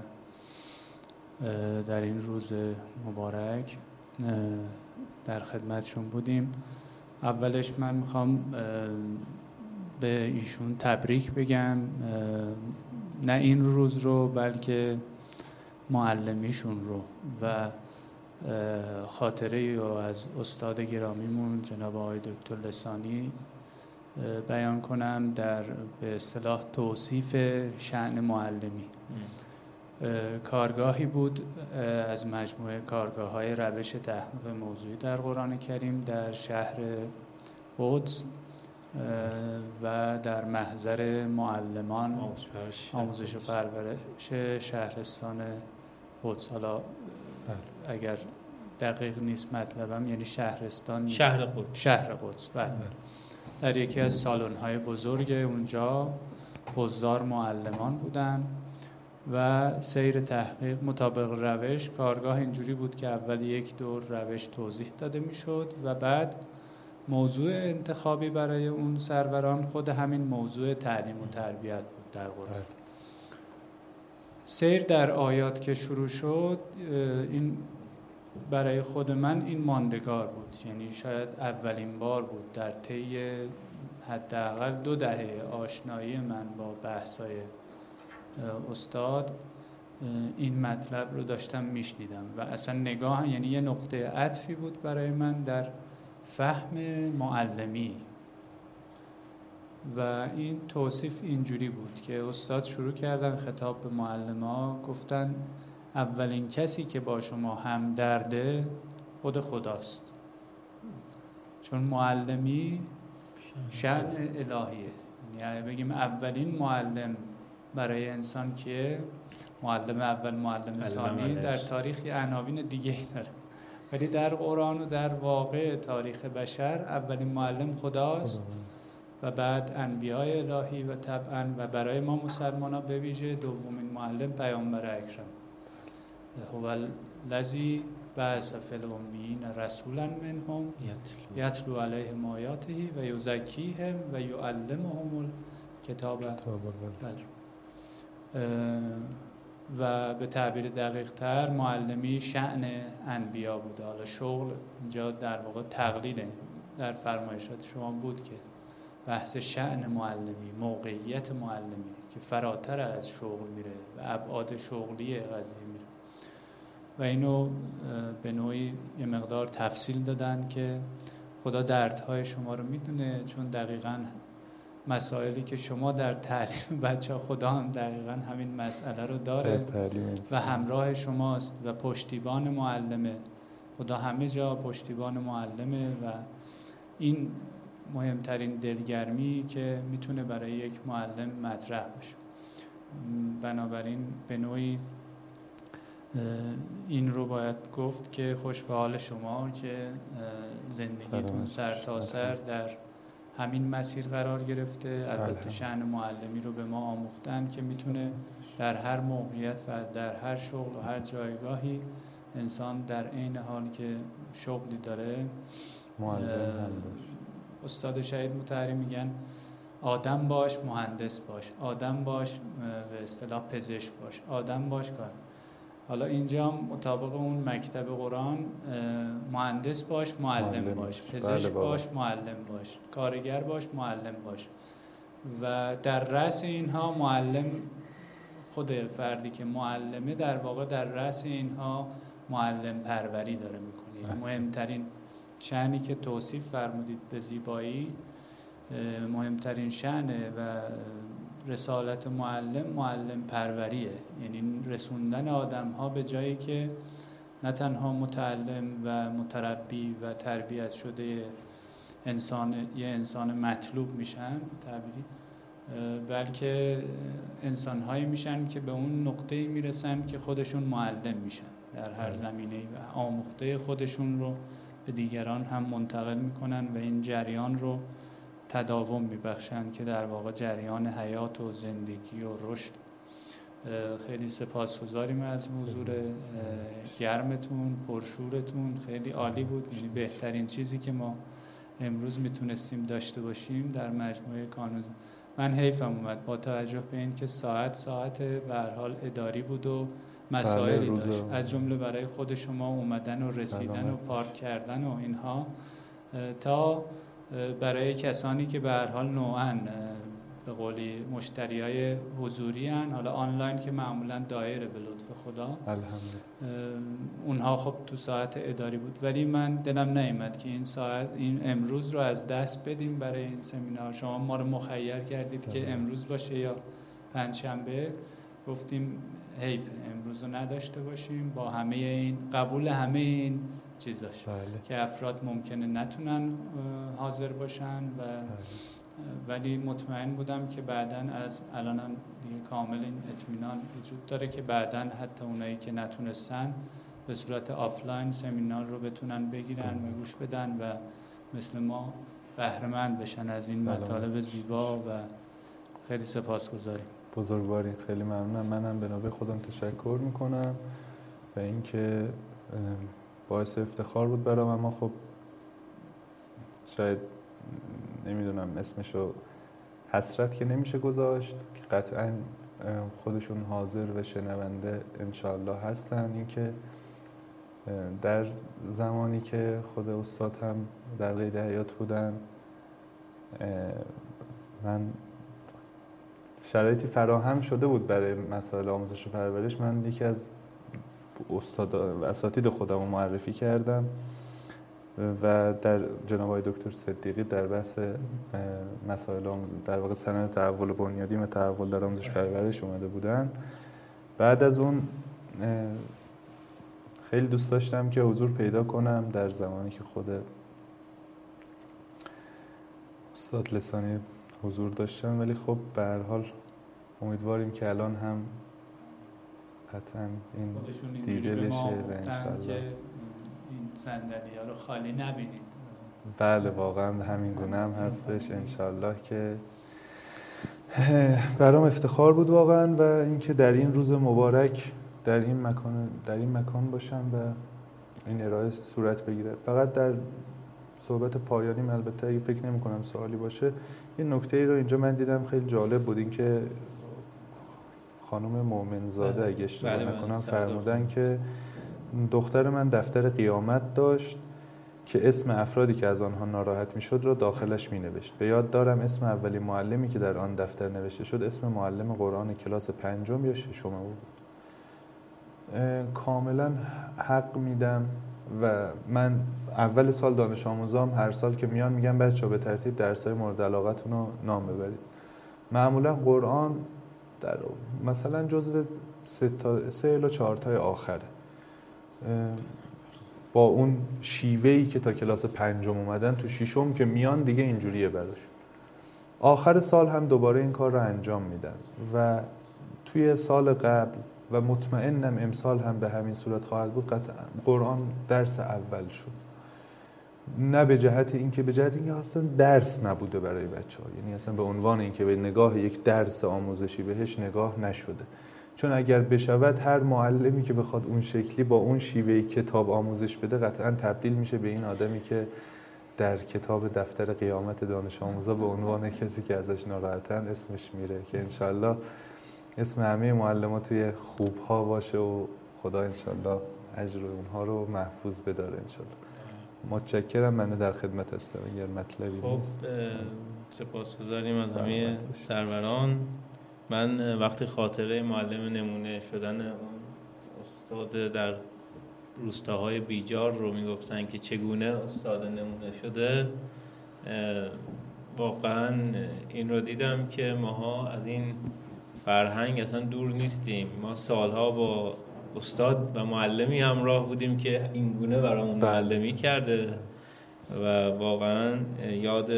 در این روز مبارک در خدمتشون بودیم. اولش من میخوام به ایشون تبریک بگم، نه این روز رو بلکه معلمیشون رو، و خاطره رو از استاد گرامیمون جناب آقای دکتر لسانی بیان کنم در به اصطلاح توصیف شأن معلمی. کارگاهی بود از مجموعه کارگاه‌های روش تحقیق موضوعی در قرآن کریم در شهر قدس و در محضر معلمان آموزش و پرورش شهرستان قدس. حالا اگر دقیق نیست مطلبم یعنی شهرستان نیست، شهر قدس. بله. در یکی از سالن‌های بزرگ اونجا حضار معلمان بودن و سیر تحقیق مطابق روش کارگاه اینجوری بود که اول یک دور روش توضیح داده میشد و بعد موضوع انتخابی برای اون سروران خود همین موضوع تعلیم و تربیت بود در قرآن. سیر در آیات که شروع شد، این برای خود من این ماندگار بود، یعنی شاید اولین بار بود در طی حداقل 2 دهه آشنایی من با بحث‌های استاد این مطلب رو داشتم میشنیدم و اصلا نگاه، یعنی یه نقطه عطفی بود برای من در فهم معلمی. و این توصیف اینجوری بود که استاد شروع کردن خطاب به معلم‌ها، گفتن اولین کسی که با شما همدرده خود خداست، چون معلمی شأن الهیه. یعنی بگیم اولین معلم برای انسان که معلم اول، معلم ثانی، در تاریخ یه عناوین دیگه داره، ولی در قرآن و در واقع تاریخ بشر اولین معلم خداست و بعد انبیاء الهی و طبعا و برای ما مسلمان‌ها به ویژه دومین معلم پیامبر اکرم. هو الذی بعث فی الامیین رسولا منهم یتلو علیهم آیاته و یزکیهم و یعلمهم الکتاب و به تعبیر دقیق تر معلمی شأن انبیا بوده. حالا شغل اینجا در واقع تقلیده، در فرمایشات شما بود که بحث شأن معلمی، موقعیت معلمی که فراتر از شغل میره و ابعاد شغلی قضیه میره و اینو به نوعی یه مقدار تفصیل دادن که خدا دردهای شما رو میدونه، چون دقیقاً مسائلی که شما در تعلیم بچه خدا هم دقیقاً همین مسئله رو داره و همراه شماست و پشتیبان معلمه. خدا همه جا پشتیبان معلمه و این مهمترین دلگرمی که میتونه برای یک معلم مطرح بشه. بنابراین به نوعی این رو باید گفت که خوش به حال شما که زندگیتون سر تا سر در همین مسیر قرار گرفته. البته شأن معلمی رو به ما آموختن که میتونه در هر موقعیت و در هر شغل و هر جایگاهی انسان در عین حال که شغلی داره معلم هم باشه. استاد شهید مطهری میگن آدم باش، مهندس باش، آدم باش به اصطلاح پزشک باش، آدم باش کار. حالا اینجا مطابق اون مکتب قرآن مهندس باش، معلم باش، پزشک باش، معلم باش، کارگر باش، معلم باش. و در رأس اینها معلم، خود فردی که معلمه در واقع در رأس اینها معلم پروری داره میکنه. مهمترین شأنی که توصیف فرمودید به زیبایی، مهمترین شأنه و رسالت معلم پروریه، یعنی رسوندن آدم ها به جایی که نه تنها متعلم و متربی و تربیت شده یه انسان مطلوب میشن تعبیری، بلکه انسان‌هایی میشن که به اون نقطه‌ای میرسن که خودشون معلم میشن در هر زمینه‌ای و آموخته خودشون رو به دیگران هم منتقل میکنن و این جریان رو تداوم میبخشن که در واقع جریان حیات و زندگی و رشد. خیلی سپاسگزاریم از حضور گرمتون، پرشورتون، خیلی عالی بود. یعنی بهترین چیزی که ما امروز میتونستیم داشته باشیم در مجموعه کانون. من حیفم اومد با توجه به این که ساعت به هر حال اداری بود و مسائلی داشت، از جمله برای خود شما اومدن و رسیدن و پارک کردن و اینها، تا برای کسانی که به هر حال نوعاً به قولی مشتریای حضوری هن، حالا آنلاین که معمولاً دایره به لطف خدا الحمدلله، اونها خب تو ساعت اداری بود، ولی من دلم نیامد که این امروز رو از دست بدیم برای این سمینار. شما ما رو مخیر کردید که امروز باشه یا پنجشنبه، گفتیم حیف امروز رو نداشته باشیم با همه این قبول همه این چیزاش که افراد ممکنه نتونن حاضر باشن و ولی مطمئن بودم که بعداً از الانم دیگه کامل این اطمینان وجود داره که بعداً حتی اونایی که نتونستن به صورت آفلاین سمینار رو بتونن بگیرن و گوش بدن و مثل ما بهره‌مند بشن از این مطالب زیبا و خیلی سپاسگزاریم. بزرگواری، خیلی ممنونم. منم به نوبه خودم تشکر میکنم و اینکه باعث افتخار بود برام. اما خب شاید نمیدونم اسمشو حسرت که نمیشه گذاشت، که قطعا خودشون حاضر و شنونده انشاءالله هستن. اینکه در زمانی که خود استاد هم در قید حیات بودن، من شرایطی فراهم شده بود برای مسائل آموزش و پرورش. من یکی از اساتید خودم رو معرفی کردم و در جناب آقای دکتر صدیقی در بحث مسائل در واقع سند تحول بنیادی و تحول در آموزش پرورش اومده بودن. بعد از اون خیلی دوست داشتم که حضور پیدا کنم در زمانی که خود استاد لسانی حضور داشتن، ولی خب به هر حال امیدواریم که الان هم قطعا این دیده بشه و انشاءالله که این صندلی‌ها رو خالی نبینید. بله واقعا همین گونه هم هستش انشاءالله. که برام افتخار بود واقعا و اینکه در این روز مبارک در این مکان باشم و این ارائه صورت بگیره. فقط در صحبت پایانی البته اگه فکر نمی کنم سوالی باشه، یه نکته‌ای رو اینجا من دیدم خیلی جالب بود، این که خانم مومنزاده اگه اشتباه نکنم فرمودن که دختر من دفتر قیامت داشت که اسم افرادی که از آنها ناراحت میشد را داخلش مینوشت. به یاد دارم اسم اولین معلمی که در آن دفتر نوشته شد اسم معلم قرآن کلاس 5 یا 6 بود. کاملا حق میدم و من اول سال دانش آموزام هر سال که میان میگم بچه‌ها به ترتیب درس‌های مورد علاقتون رو نام ببرید. معمولا قرآن در مثلا جزو 3 الی 4 تای آخره، با اون شیوهی که تا کلاس 5 اومدن، تو 6م که میان دیگه اینجوریه براشون. آخر سال هم دوباره این کار رو انجام میدن و توی سال قبل و مطمئنم امسال هم به همین صورت خواهد بود، قطعا قرآن درس اول شد. نه به جهت اینکه به جهت اینکه اصلا درس نبوده برای بچه‌ها، یعنی اصلا به عنوان اینکه به نگاه یک درس آموزشی بهش نگاه نشده. چون اگر بشود هر معلمی که بخواد اون شکلی با اون شیوه کتاب آموزش بده قطعا تبدیل میشه به این آدمی که در کتاب دفتر قیامت دانش آموزا به عنوان کسی که ازش ناراحتن اسمش میره، که انشالله اسم همه معلم‌ها توی خوب‌ها باشه و خدا انشالله اجر اونها رو محفوظ بداره انشالله. متشکرم. من در خدمت هستم اگر مطلبی نیست. سپاسگزاریم از همه سروران. من وقتی خاطره معلم نمونه شدن اون استاد در روستاهای بیجار رو میگفتن که چگونه استاد نمونه شده، واقعا این رو دیدم که ماها از این فرهنگ اصلا دور نیستیم. ما سالها با استاد و معلمی همراه بودیم که این گونه برامون معلمی کرده و واقعا یاد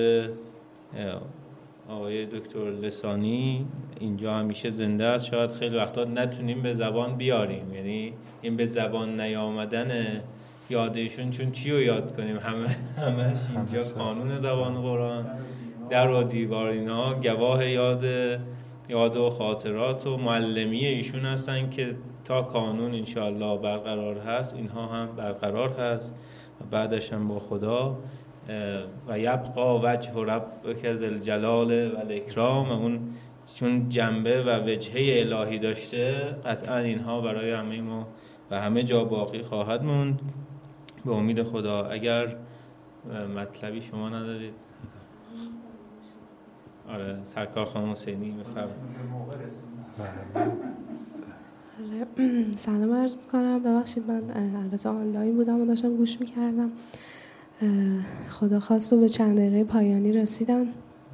آقای دکتر لسانی اینجا همیشه زنده است. شاید خیلی وقتا نتونیم به زبان بیاریم، یعنی این به زبان نیامدن یادشون، چون چی رو یاد کنیم؟ همش اینجا قانون زبان قرآن در و دیوار اینا گواه یاد و خاطرات و معلمی ایشون هستن که تا قانون انشاءالله برقرار هست اینها هم برقرار هست و بعدش هم با خدا و یبقا وجه ربک ذی الجلال و الاکرام. اون چون جنبه و وجهه الهی داشته قطعا اینها برای همه ما و همه جا باقی خواهد موند به امید خدا. اگر مطلبی شما ندارید، آره سرکار خانم حسینی می‌فرمایید. سلام عرض میکنم. ببخشید من البته آنلاین بودم و داشتم گوش میکردم. خدا خواست و به چند دقیقه پایانی رسیدم.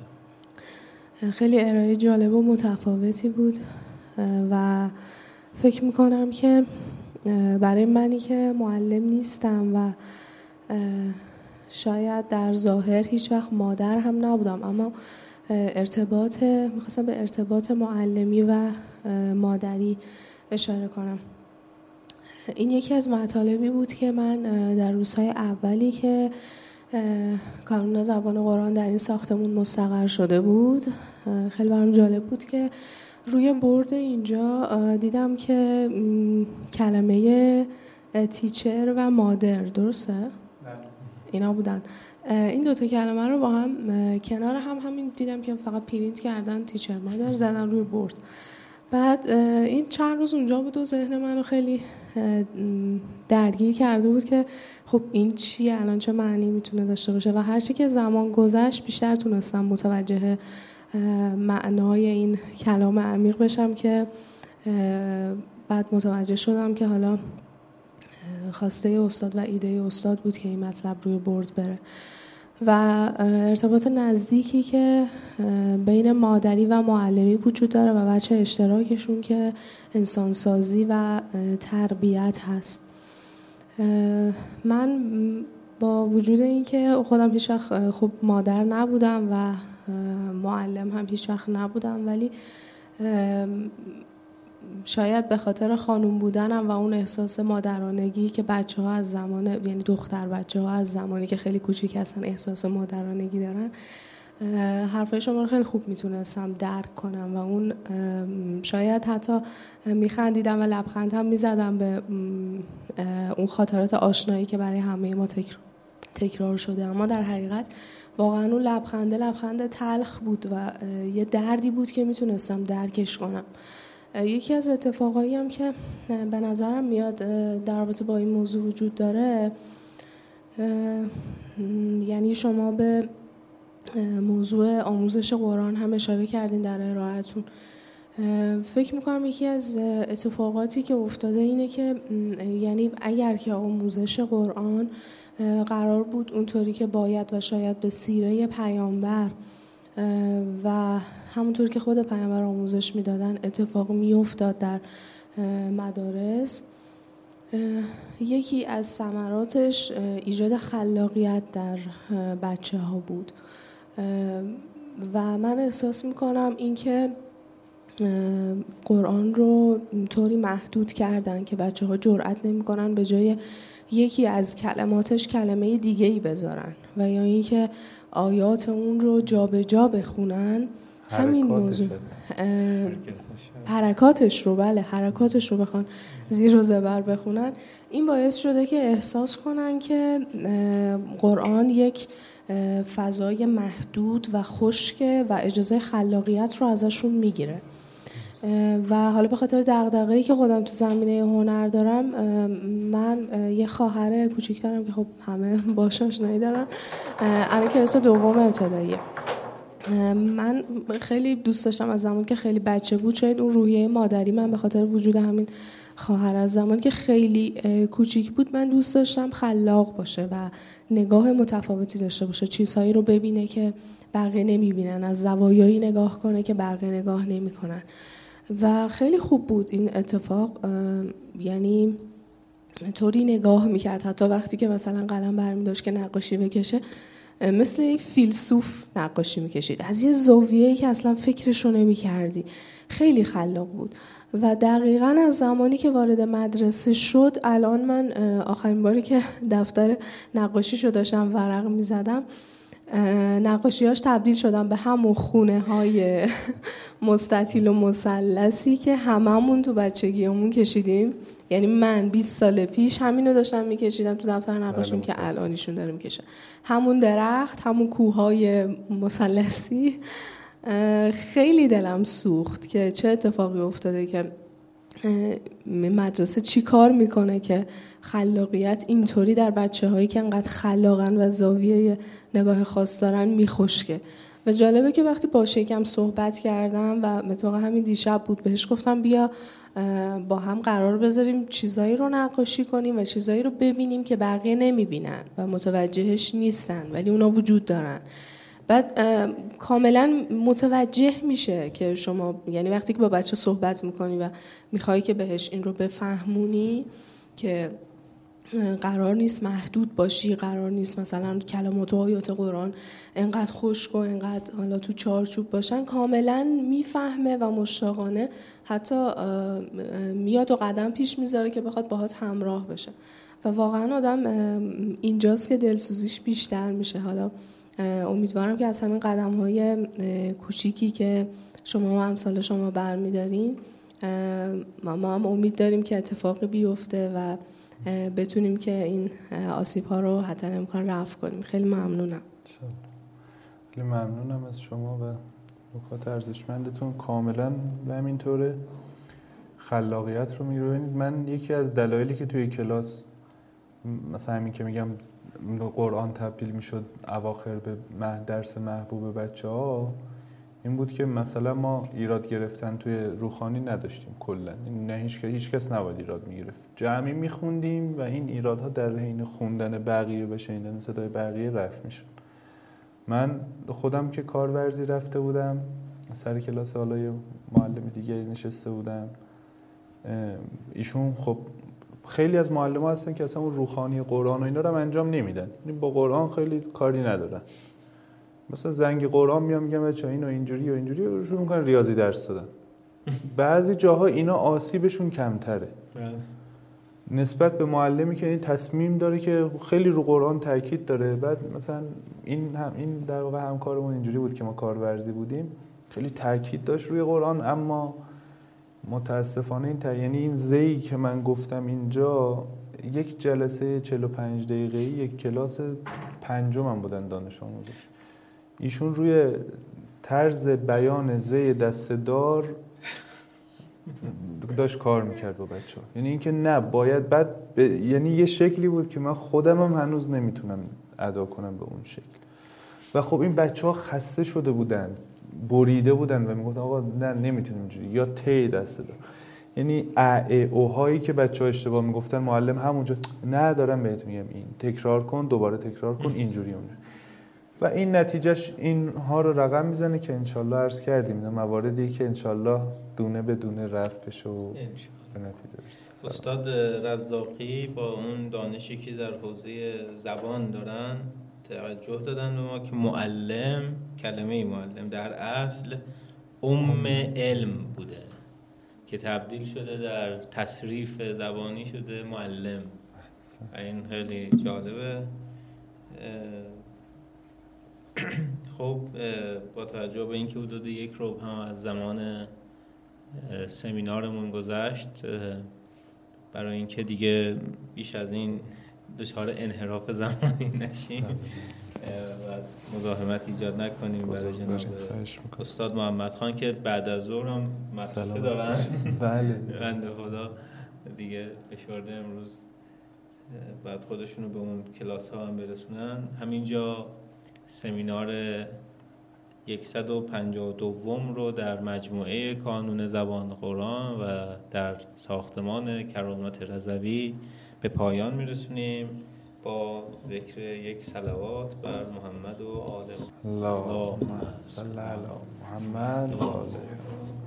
خیلی ارائه جالب و متفاوتی بود و فکر میکنم که برای منی که معلم نیستم و شاید در ظاهر هیچ وقت مادر هم نبودم، اما میخواستم به ارتباط معلمی و مادری اشاره کنم. این یکی از مطالبی بود که من در روزهای اولی که کانون زبان قرآن در این ساختمون مستقر شده بود خیلی برام جالب بود که روی بورد اینجا دیدم که کلمه تیچر و مادر، درسته؟ اینا بودن. این دوتا کلمه رو با هم کنار همین دیدم که فقط پرینت کردن، تیچر مادر زدن روی بورد. بعد این چند روز اونجا بود و ذهن منو خیلی درگیر کرده بود که خب این چیه الان، چه معنی میتونه داشته باشه. و هرچی که زمان گذشت بیشتر تونستم متوجه معنای این کلام عمیق بشم که بعد متوجه شدم که حالا خواسته استاد و ایده استاد بود که این مطلب روی بورد بره و ارتباط نزدیکی که بین مادری و معلمی وجود داره و بچه اشتراکشون که انسانسازی و تربیت هست. من با وجود این که خودم هیچ وقت خب مادر نبودم و معلم هم هیچ وقت نبودم، ولی شاید به خاطر خانوم بودنم و اون احساس مادرانگی که بچه‌ها از زمان، یعنی دختر بچه‌ها از زمانی که خیلی کوچیک هستن احساس مادرانگی دارن، حرفای شما رو خیلی خوب میتونستم درک کنم و اون شاید حتی میخندیدم و لبخند هم میزدم به اون خاطرات آشنایی که برای همه ما تکرار شده، اما در حقیقت واقعا اون لبخند تلخ بود و یه دردی بود که میتونستم درکش کنم. یکی از اتفاقایی هم که به نظرم میاد در رابطه با این موضوع وجود داره، یعنی شما به موضوع آموزش قرآن هم اشاره کردین در ارائه‌تون. فکر میکنم یکی از اتفاقاتی که افتاده اینه که یعنی اگر که آموزش قرآن قرار بود اونطوری که باید و شاید به سیره پیامبر و همونطور که خود پیامبر آموزش میدادن اتفاق میافتاد در مدارس، یکی از ثمراتش ایجاد خلاقیت در بچه ها بود و من احساس میکنم این که قرآن رو طوری محدود کردن که بچه ها جرئت نمیکنن به جای یکی از کلماتش کلمه دیگه‌ای بذارن و یا اینکه آیات اون رو جابجا بخونن. همین موضوع حرکاتش رو بخوان زیر و زبر بخونن، این باعث شده که احساس کنن که قرآن یک فضای محدود و خشک و اجازه خلاقیت رو ازشون میگیره. و حالا به خاطر دغدغه‌ای که خودم تو زمینه هنر دارم، من یه خواهر کوچیک دارم که خب همه باهاش آشنایی دارن، الان کلاس دوم ابتداییه. من خیلی دوست داشتم از زمان که خیلی بچه بود، شاید اون روحیه مادری من به خاطر وجود همین خواهر، از زمان که خیلی کوچیک بود من دوست داشتم خلاق باشه و نگاه متفاوتی داشته باشه، چیزهایی رو ببینه که بقیه نمیبینن، از زوایایی نگاه کنه که بقیه نگاه نمیکنن. و خیلی خوب بود این اتفاق، یعنی طوری نگاه میکرد حتی وقتی که مثلا قلم برمی داشت که نقاشی بکشه، مثل یک فیلسوف نقاشی میکشید از یه زاویه‌ای که اصلا فکرشو نمیکردی. خیلی خلاق بود و دقیقاً از زمانی که وارد مدرسه شد، الان من آخرین باری که دفتر نقاشیشو داشتم ورق میزدم، نقاشیاش تبدیل شدن به همون خونه های مستطیل و مثلثی که هممون تو بچگیامون کشیدیم. یعنی من 20 سال پیش همینو داشتم میکشیدم تو دفتر نقاشیم که الان ایشون داره میکشه. همون درخت، همون کوههای مثلثی. خیلی دلم سوخت که چه اتفاقی افتاده که مدرسه چی کار میکنه که خلاقیت اینطوری در بچه هایی که انقدر خلاقن و زاویه نگاه خاص دارن میخشکه. و جالبه که وقتی با شیکم صحبت کردم و متوقع همین دیشب بود، بهش گفتم بیا با هم قرار بذاریم چیزایی رو نقاشی کنیم و چیزایی رو ببینیم که بقیه نمیبینن و متوجهش نیستن ولی اونا وجود دارن. بعد کاملا متوجه میشه که شما، یعنی وقتی که با بچه صحبت میکنی و میخوای که بهش این رو بفهمونی که قرار نیست محدود باشی، قرار نیست مثلا کلمات و آیات قرآن انقدر خشک و انقدر حالا تو چارچوب باشن، کاملا میفهمه و مشتاقانه حتی میاد و قدم پیش میذاره که بخواد باهات همراه بشه. و واقعا آدم اینجاست که دلسوزیش بیشتر میشه. حالا امیدوارم که از همین قدم‌های کوچیکی که شما و امثال شما برمی‌دارین، ما هم امید داریم که اتفاقی بیفته و بتونیم که این آسیب‌ها رو حتی امکان رفع کنیم. خیلی ممنونم. خیلی ممنونم از شما و نکات ارزشمندتون. کاملا همینطوره. خلاقیت رو می‌بینید. من یکی از دلایلی که توی کلاس مثلا همین که میگم قرآن تبدیل میشد اواخر به درس محبوب بچه‌ها، این بود که مثلا ما ایراد گرفتن توی روخانی نداشتیم کلا. نه هیچ کس نباید ایراد میگرفت. جمعی میخوندیم و این ایرادها در حین خوندن بقیه و شنیدن صدای بقیه رفع میشد. من خودم که کارورزی رفته بودم، سر کلاس حالا یه معلم دیگه نشسته بودم، ایشون خب خیلی از معلم‌ها هستن که اصلا اون روحانی قرآن و اینا رو انجام نمیدن، یعنی با قرآن خیلی کاری ندارن. مثلا زنگ قرآن میگم بچه‌ها اینو اینجوری و اینجوری رو شروع می‌کنن ریاضی درس دادن. بعضی جاها اینا آسیبشون کمتره نسبت به معلمی که این تصمیم داره که خیلی رو قرآن تاکید داره. بعد مثلا این در واقع همکارمون اینجوری بود که ما کارورزی بودیم، خیلی تاکید داشت روی قرآن، اما متاسفانه یعنی این زی که من گفتم اینجا، یک جلسه 45 دقیقه‌ای یک کلاس پنجم بودن دانش آموزش، ایشون روی طرز بیان زی دسته‌دار داشت کار میکرد با بچه‌ها. یعنی اینکه نه باید یعنی یه شکلی بود که من خودم هم هنوز نمیتونم ادا کنم به اون شکل. و خب این بچه‌ها خسته شده بودن، بریده بودن و میگفتن آقا نه نمیتونیم اینجوری، یا تی دسته‌دار. یعنی او هایی که بچه‌ها اشتباه میگفتن معلم همونجا نه دارم بهت میگم این تکرار کن، دوباره تکرار کن، اینجوری اونجوری. و این نتیجهش اینها رو رقم میزنه که انشالله عرض کردیم اینا مواردی که انشالله دونه به دونه رفع بشه و به نتیجه برسه. استاد رزاقی با اون دانشی که در حوزه زبان دارن توجه دادن به ما که معلم، کلمه معلم در اصل علم بوده که تبدیل شده در تصریف زبانی شده معلم. این خیلی جالبه. خب با توجه به اینکه حدود 1 ربع هم از زمان سمینارمون گذشت، برای اینکه دیگه بیش از این دچار انحراف زمانی نشیم، و مزاحمت ایجاد نکنیم برای جناب استاد محمد خان که بعد از ظهر هم مدرسه دارن. بله بنده خدا دیگه فشرده امروز بعد خودشونو به اون کلاس ها هم برسونن. همینجا سمینار 152 رو در مجموعه کانون زبان قرآن و در ساختمان کرامت رضوی به پایان میرسونیم با ذکر یک صلوات بر محمد و آل محمد. اللهم صل علی محمد و آل